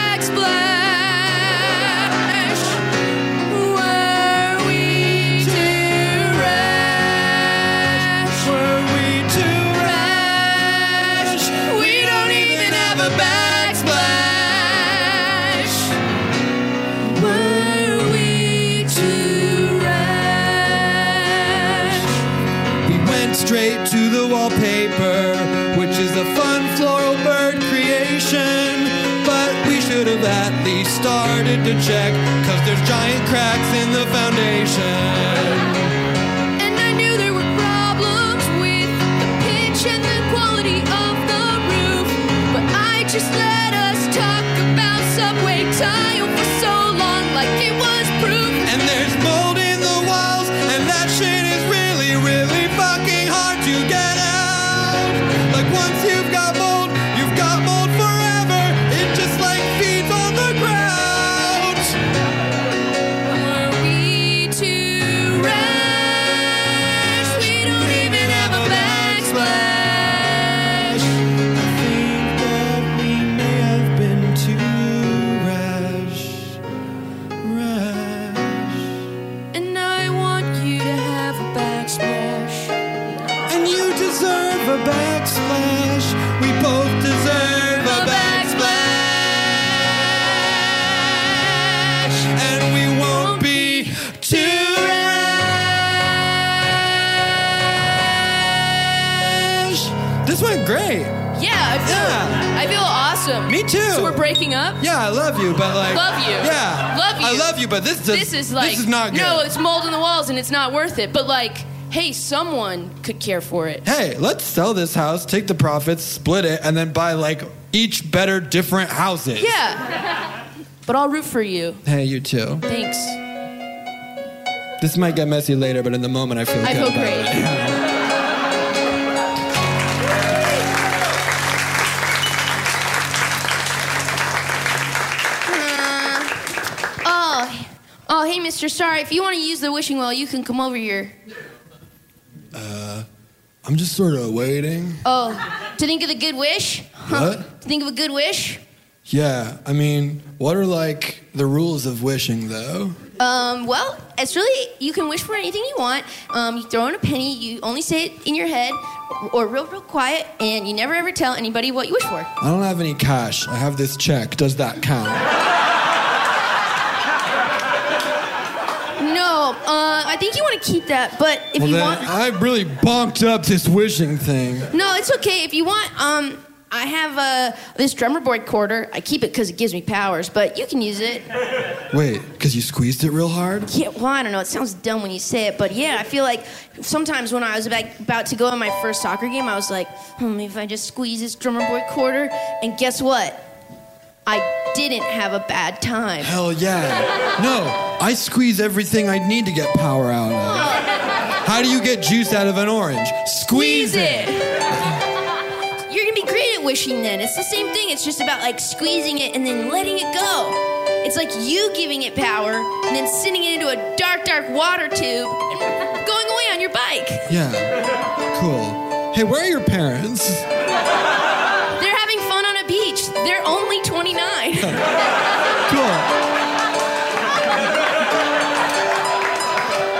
backsplash. Were we too rash? Were we too rash? We don't even have a backsplash. Were we too rash? We went straight to the wallpaper, which is a fun floral bird creation, but we should have at least started to check, cause there's giant cracks in the foundation. And I knew there were problems with the pitch and the quality of the roof, but I just let us talk about subway tile for so long like it was proof. And there's mold in the walls, and that shit is really, really fucking hard to get out. Like once you've got mold, you've got mold forever. It just like feeds on the ground. Were we too rash? We don't even have a backsplash. I think that we may have been too rash, rash. And I want you to have a backsplash. And you deserve a backsplash. We both deserve a backsplash. And we won't be too rash. This went great. Yeah, I feel, Yeah. I feel awesome. Me too. So we're breaking up? Yeah, I love you, but like Love you. Yeah, Love you. I love you, but this does, This is like this is not good. no, it's mold in the walls and it's not worth it. But like, hey, someone could care for it. Hey, let's sell this house, take the profits, split it, and then buy like each better, different houses. Yeah. But I'll root for you. Hey, you too. Thanks. This might get messy later, but in the moment, I feel I good feel about great. it. Yeah. Oh, oh, hey, Mister Sorry. If you want to use the wishing well, you can come over here. I'm just sort of waiting. Oh, to think of the good wish? Huh? What? To think of a good wish? Yeah, I mean, what are like the rules of wishing, though? Um, well, it's really, you can wish for anything you want. Um, you throw in a penny, you only say it in your head, or real, real quiet, and you never ever tell anybody what you wish for. I don't have any cash. I have this check. Does that count? No, uh, I think you want to keep that, but if well, you then want... I really bonked up this wishing thing. No, it's okay. If you want, um, I have uh, this drummer boy quarter. I keep it because it gives me powers, but you can use it. Wait, because you squeezed it real hard? Yeah, well, I don't know. It sounds dumb when you say it, but yeah, I feel like sometimes when I was about, about to go on my first soccer game, I was like, hmm, maybe if I just squeeze this drummer boy quarter, and guess what? I didn't have a bad time. Hell yeah. No, I squeeze everything I need to get power out of. How do you get juice out of an orange? Squeeze, Squeeze it. You're gonna be great at wishing then. It's the same thing. It's just about like squeezing it and then letting it go. It's like you giving it power and then sending it into a dark, dark water tube and going away on your bike. Yeah, cool. Hey, where are your parents? They're having fun on a beach. They're only twenty-nine. Cool.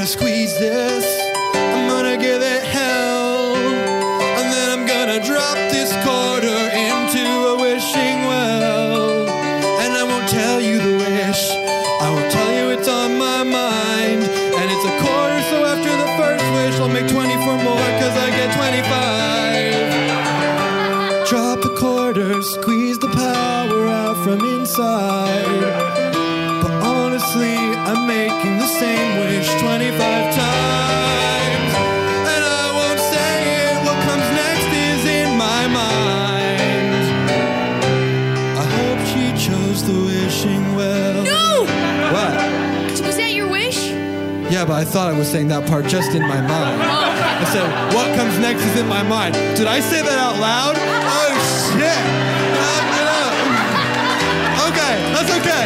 gonna squeeze this, I'm gonna give it hell, and then I'm gonna drop this quarter into a wishing well. And I won't tell you the wish, I won't tell you it's on my mind. And it's a quarter, so after the first wish I'll make twenty-four more, cause I get twenty-five. Drop the quarter, squeeze the power out from inside. But honestly, I'm making the same wish twenty-five times. And I won't say it, what comes next is in my mind. I hope she chose the wishing well. No! What? Was that your wish? Yeah, but I thought I was saying that part just in my mind. I said, what comes next is in my mind. Did I say that out loud? Oh, shit. Knock it up. Okay, that's okay.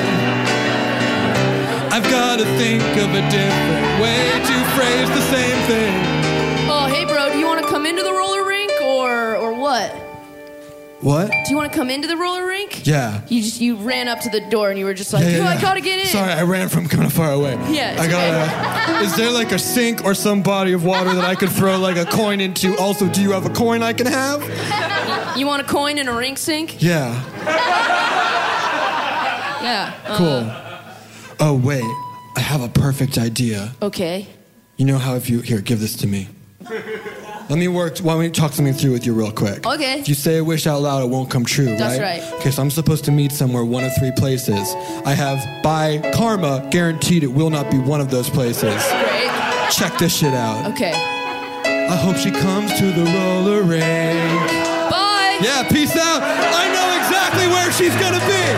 I've got to think of a different way to phrase the same thing. Oh, hey, bro, do you want to come into the roller rink or or what? What? Do you want to come into the roller rink? Yeah. You just you ran up to the door and you were just like, Yeah, yeah, "Oh, I yeah. gotta get in." Sorry, I ran from kind of far away. Yeah, it's I gotta. Is there like a sink or some body of water that I could throw like a coin into? Also, do you have a coin I can have? You want a coin in a rink sink? Yeah. Yeah. uh, Cool. Oh wait, I have a perfect idea. Okay. You know how if you here, give this to me. Let me work. Why don't we talk something through with you real quick? Okay. If you say a wish out loud, it won't come true, That's right? right. Okay, so I'm supposed to meet somewhere, one of three places. I have, by karma, guaranteed it will not be one of those places. Great. Check this shit out. Okay. I hope she comes to the roller rink. Bye. Yeah, peace out. I know exactly where she's gonna be.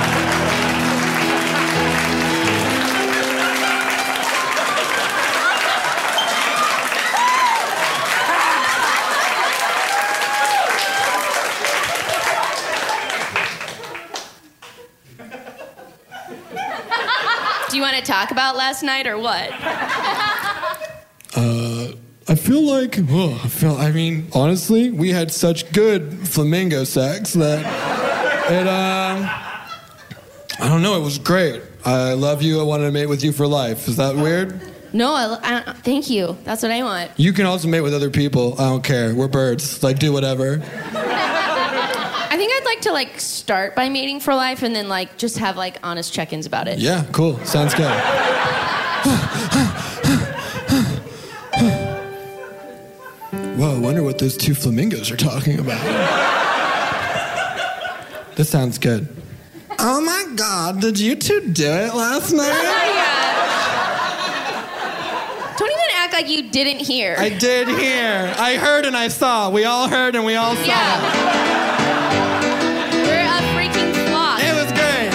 Do you want to talk about last night or what? Uh, I feel like, oh, I feel, I mean, honestly, we had such good flamingo sex that it, um, I don't know, it was great. I love you, I wanted to mate with you for life. Is that weird? No, I, I, thank you. That's what I want. You can also mate with other people. I don't care. We're birds. Like, do whatever. I think I'd like to like start by mating for life and then like just have like honest check-ins about it. Yeah, cool. Sounds good. Whoa, I wonder what those two flamingos are talking about. This sounds good. Oh my God, did you two do it last night? Don't even act like you didn't hear. I did hear. I heard and I saw. We all heard and we all saw. Yeah. We're a freaking flock. It was great.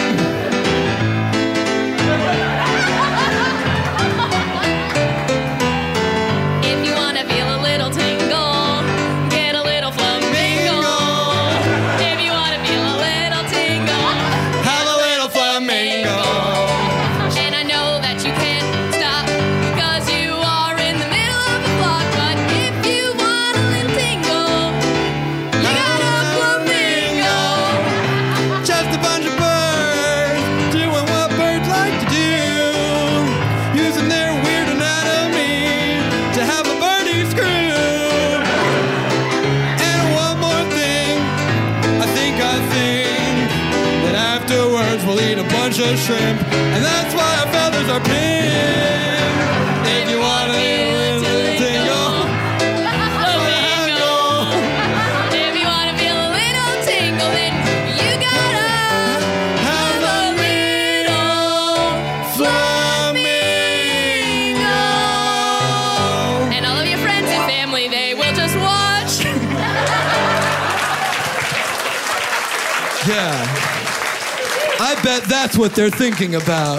If you want to feel a little tingle, get a little flamingo. If you want to feel a little tingle, have a little flamingo. And I know that you can't stop because you are in the middle of the flock. But if you want a little tingle, you got a flamingo. Just a bunch of birds doing what birds like to do, using their weird anatomy to have a birdie screw. And one more thing, I think I think that afterwards we'll eat a bunch of shrimp, and that's why our feathers are pink. If you want a little tingle, Flamingo. If you want to feel a little tingle, then you gotta have a little flamingo. And all of your friends and family, they will just watch. Yeah. I bet that's what they're thinking about.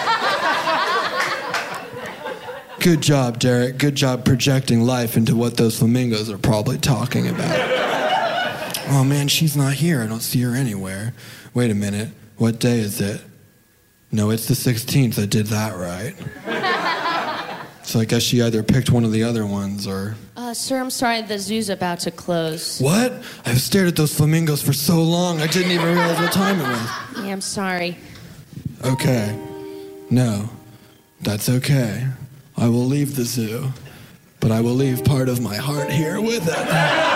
Good job, Derek. Good job projecting life into what those flamingos are probably talking about. Oh man, she's not here. I don't see her anywhere. Wait a minute. What day is it? No, it's the sixteenth. I did that right. So I guess she either picked one of the other ones or... Uh, sir, I'm sorry, the zoo's about to close. What? I've stared at those flamingos for so long, I didn't even realize what time it was. Yeah, I'm sorry. Okay. No, that's okay. I will leave the zoo, but I will leave part of my heart here with it.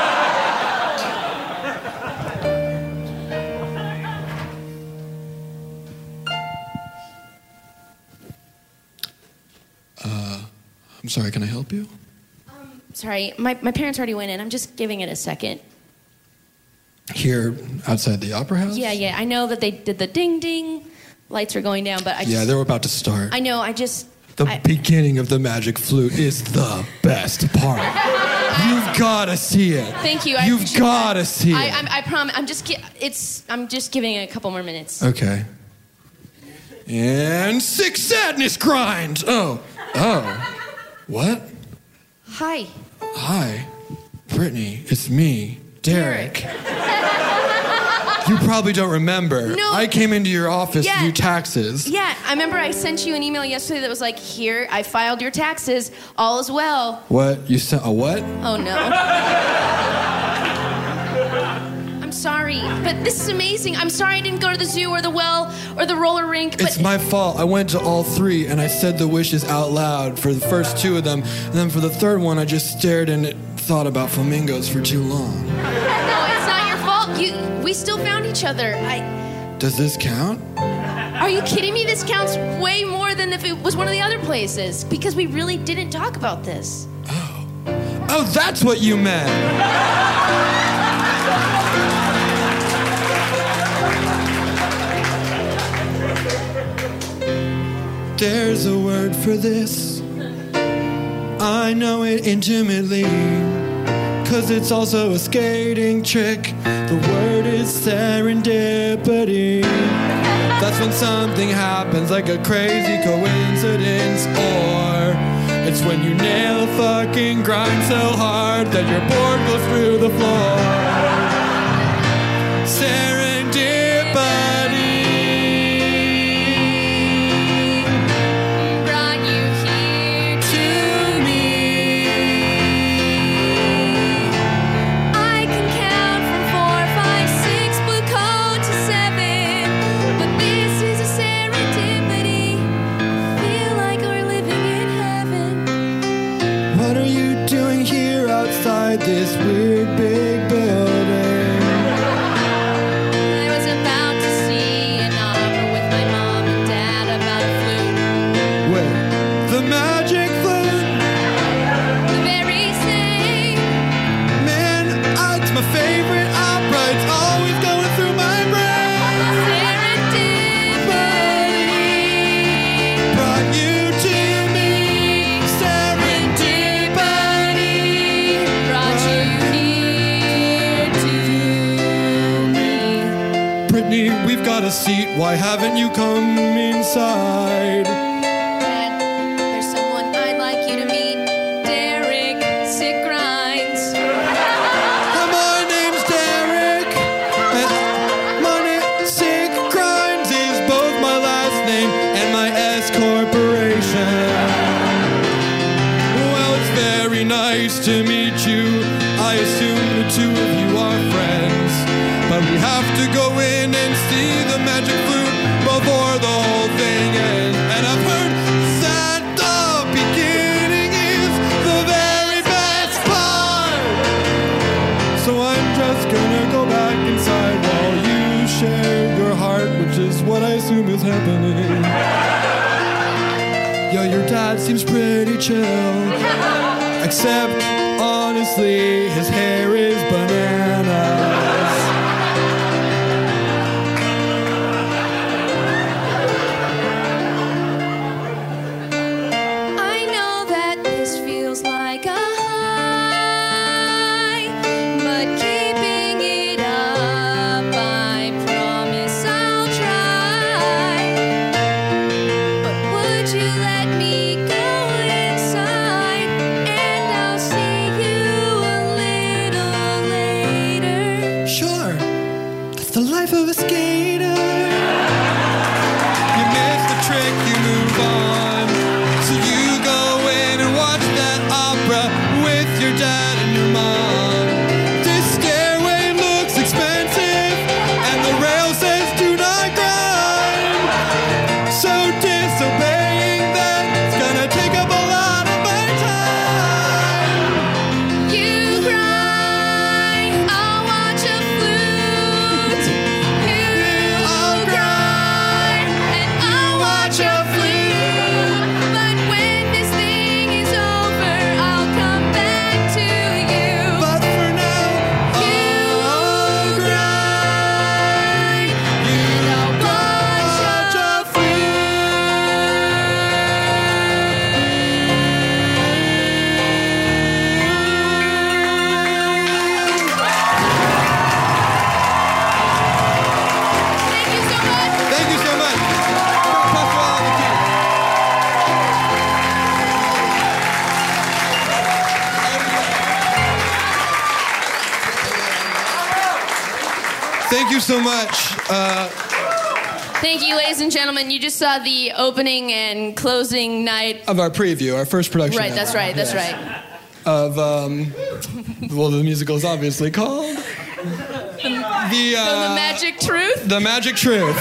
Uh, I'm sorry, can I help you? Sorry, my, my parents already went in. I'm just giving it a second. Here, outside the Opera House? Yeah, yeah. I know that they did the ding ding. Lights are going down, but I just... Yeah, they were about to start. I know, I just... The I, beginning of the Magic Flute is the best part. You've got to see it. Thank you. I You've appreciate got to that. see I, it. I, I promise. I'm just... gi- It's... I'm just giving it a couple more minutes. Okay. And six sadness grind. Oh. Oh. What? Hi. Hi. Brittany, it's me, Derek. You probably don't remember. No. I came into your office Yeah. to do taxes. Yeah, I remember I sent you an email yesterday that was like, here, I filed your taxes. All is well. What? You sent a what? Oh, no. I'm sorry, but this is amazing. I'm sorry I didn't go to the zoo or the well or the roller rink, but... It's my fault. I went to all three and I said the wishes out loud for the first two of them. And then for the third one, I just stared and thought about flamingos for too long. No, it's not your fault. You, we still found each other. I... Does this count? Are you kidding me? This counts way more than if it was one of the other places, because we really didn't talk about this. Oh. Oh, that's what you meant. There's a word for this. I know it intimately, 'cause it's also a skating trick. The word is serendipity. That's when something happens like a crazy coincidence, or it's when you nail a fucking grind so hard that your board goes through the floor. Serendipity. Brought you here to me. I can count from four, five, six, blue code to seven, but this is a serendipity. Feel like we're living in heaven. What are you doing here outside this weird big building? I was about to see an opera with my mom and dad about a flute. Wait, the magic flute? The very same. Man, uh, it's my favorite opera. It's always going through my brain. Serendipity. Brought you to me. Serendipity. Brought you here to me. Brittany, we've got a seat. Why haven't you come inside? Dad, there's someone I'd like you to meet. Derek, sick grinds. Hi, my name's Derek. And my name, Sick Crimes, is both my last name and my S corporation. Well, it's very nice to meet you. I assume the two of you are friends. But we have to go in and see the magic flute before the whole thing ends. And I've heard that the beginning is the very best part. So I'm just gonna go back inside while you share your heart, which is what I assume is happening. Yo, your dad seems pretty chill. Except, honestly, his hair is bananas. I know that this feels like a high, but keeping it up, I promise I'll try. But would you let me go inside, and I'll see you a little later? Thank you so much. Uh, Thank you, ladies and gentlemen. You just saw the opening and closing night. of our preview, our first production. Right, ever. that's right, that's Yes. right. Of, um, well, the musical is obviously called The, uh, The Magic Truth? The Magic Truth.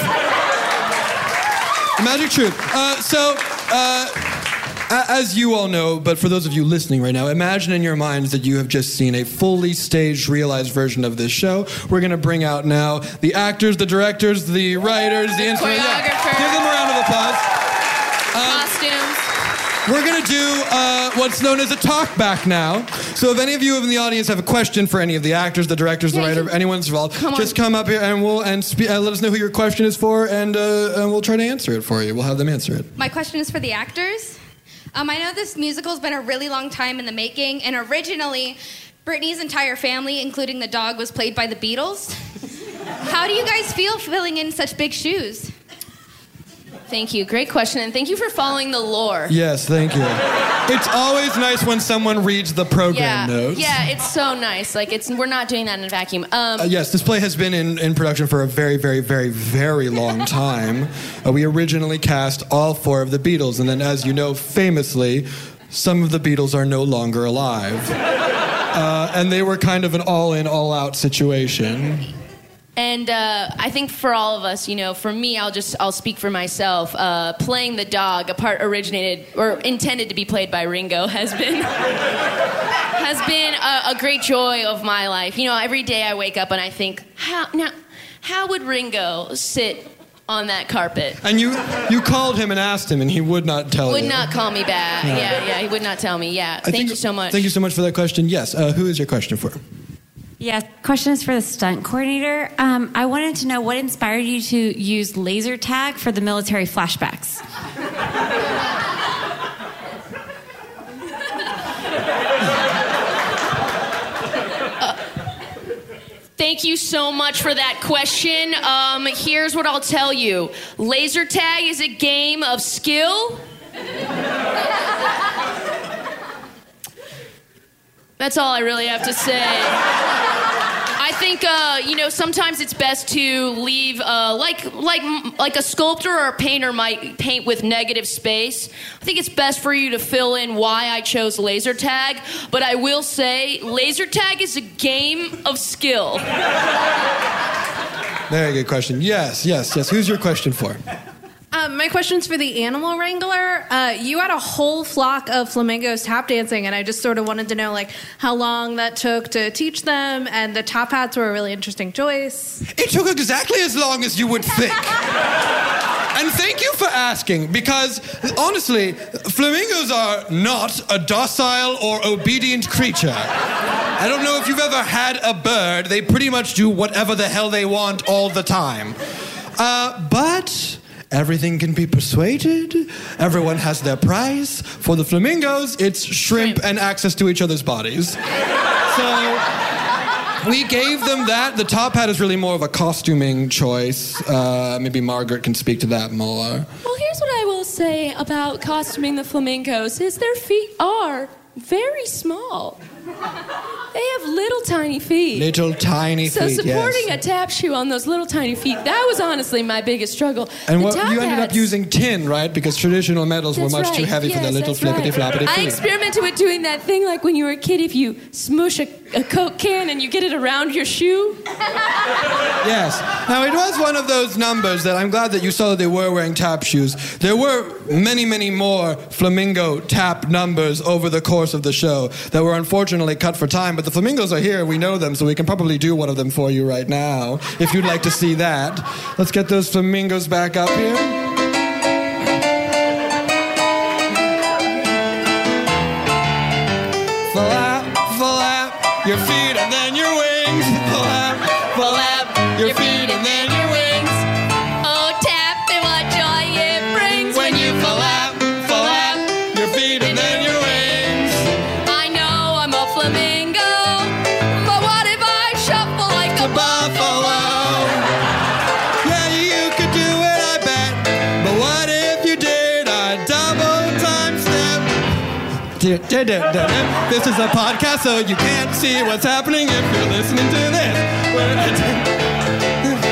The Magic Truth. Uh, so, uh, a- as you all know, but for those of you listening right now, imagine in your minds that you have just seen a fully staged, realized version of this show. We're going to bring out now the actors, the directors, the writers, the instruments. Choreographer. Give them a round of applause. Costumes. We're going to do uh, what's known as a talk back now. So if any of you in the audience have a question for any of the actors, the directors, the Yeah, writer, you- anyone's involved, Come on. just come up here and we'll and spe- uh, let us know who your question is for, and, uh, and we'll try to answer it for you. We'll have them answer it. My question is for the actors. Um, I know this musical's been a really long time in the making, and originally, Britney's entire family, including the dog, was played by the Beatles. How do you guys feel filling in such big shoes? Thank you. Great question, and thank you for following the lore. Yes, thank you. It's always nice when someone reads the program Yeah, notes. yeah, it's so nice. Like it's we're not doing that in a vacuum. Um, Uh, yes, this play has been in, in production for a very, very, very, very long time. Uh, we originally cast all four of the Beatles, and then, as you know, famously, some of the Beatles are no longer alive. Uh, and they were kind of an all-in, all-out situation. And uh, I think for all of us, you know, for me, I'll just I'll speak for myself. Uh, playing the dog, a part originated or intended to be played by Ringo, has been has been a, a great joy of my life. You know, every day I wake up and I think, how now, how would Ringo sit on that carpet? And you you called him and asked him, and he would not tell Would you. not call me back. No. Yeah, yeah, he would not tell me. Yeah, I thank think- you so much. Thank you so much for that question. Yes, uh, who is your question for? Yeah, question is for the stunt coordinator. Um, I wanted to know what inspired you to use laser tag for the military flashbacks. Thank you so much for that question. Um, here's what I'll tell you. Laser tag is a game of skill. That's all I really have to say. I think, uh, you know, sometimes it's best to leave, uh, like, like, like a sculptor or a painter might paint with negative space. I think it's best for you to fill in why I chose laser tag. But I will say, laser tag is a game of skill. Very good question. Yes, yes, yes. Who's your question for? Um, my question's for the animal wrangler. Uh, you had a whole flock of flamingos tap dancing, and I just sort of wanted to know, like, how long that took to teach them, and the top hats were a really interesting choice. It took exactly as long as you would think. And thank you for asking, because honestly, flamingos are not a docile or obedient creature. I don't know if you've ever had a bird. They pretty much do whatever the hell they want all the time. Uh, but everything can be persuaded. Everyone has their price. For the flamingos, it's shrimp, shrimp. and access to each other's bodies. So we gave them that. The top hat is really more of a costuming choice. Uh, maybe Margaret can speak to that more. Well, here's what I will say about costuming the flamingos is their feet are very small. They have little tiny feet. Little tiny so feet, So supporting yes. a tap shoe on those little tiny feet, that was honestly my biggest struggle. And the what, top you ended hats, up using tin, right? Because traditional metals That's were much right. too heavy yes, for their little that's right. flippity-floppity I feet. experimented with doing that thing like when you were a kid, if you smush a, a Coke can and you get it around your shoe. Yes. Now, it was one of those numbers that I'm glad that you saw that they were wearing tap shoes. There were many, many more flamingo tap numbers over the course of the show that were unfortunately cut for time, but the flamingos are here, we know them, so we can probably do one of them for you right now, if you'd like to see that. Let's get those flamingos back up here. Flap, flap, your feet and then your wings. Flap, flap, your feet and then your wings. Oh, tap and what joy it brings When you flap, flap, your feet and then your wings. I know I'm a flamingo, but what if I shuffle like a Buffalo. Yeah, you could do it, I bet. But what if you did a double time step? This is a podcast, so you can't see what's happening if you're listening to this.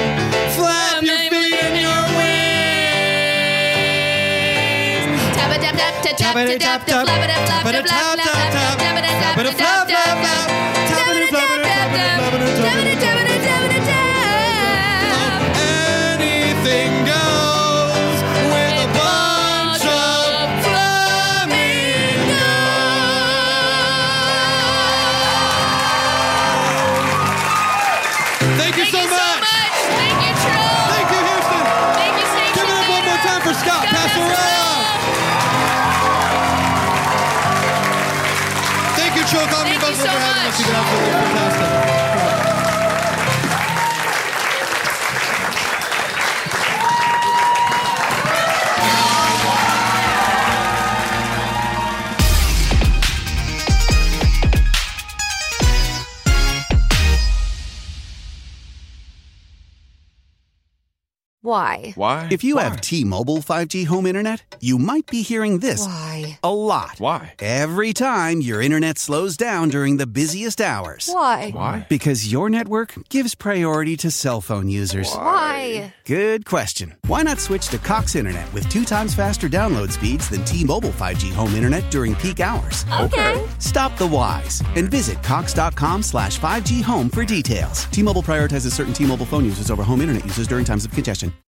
Anything goes with a bunch of flamingos. Thank you so much. Thank you, Trill. Thank you, Houston. Thank you, Station Give it up one more time for Scott Passarella. Thank you, Trill Comedy Thank you Festival, so for having us. much. You've been absolutely fantastic. Why? Why? If you have T-Mobile five G home internet, you might be hearing this Why? a lot. Why? Every time your internet slows down during the busiest hours. Why? Why? Because your network gives priority to cell phone users. Why? Good question. Why not switch to Cox Internet with two times faster download speeds than T-Mobile five G home internet during peak hours? Okay. Stop the whys and visit cox.com slash 5G home for details. T-Mobile prioritizes certain T-Mobile phone users over home internet users during times of congestion.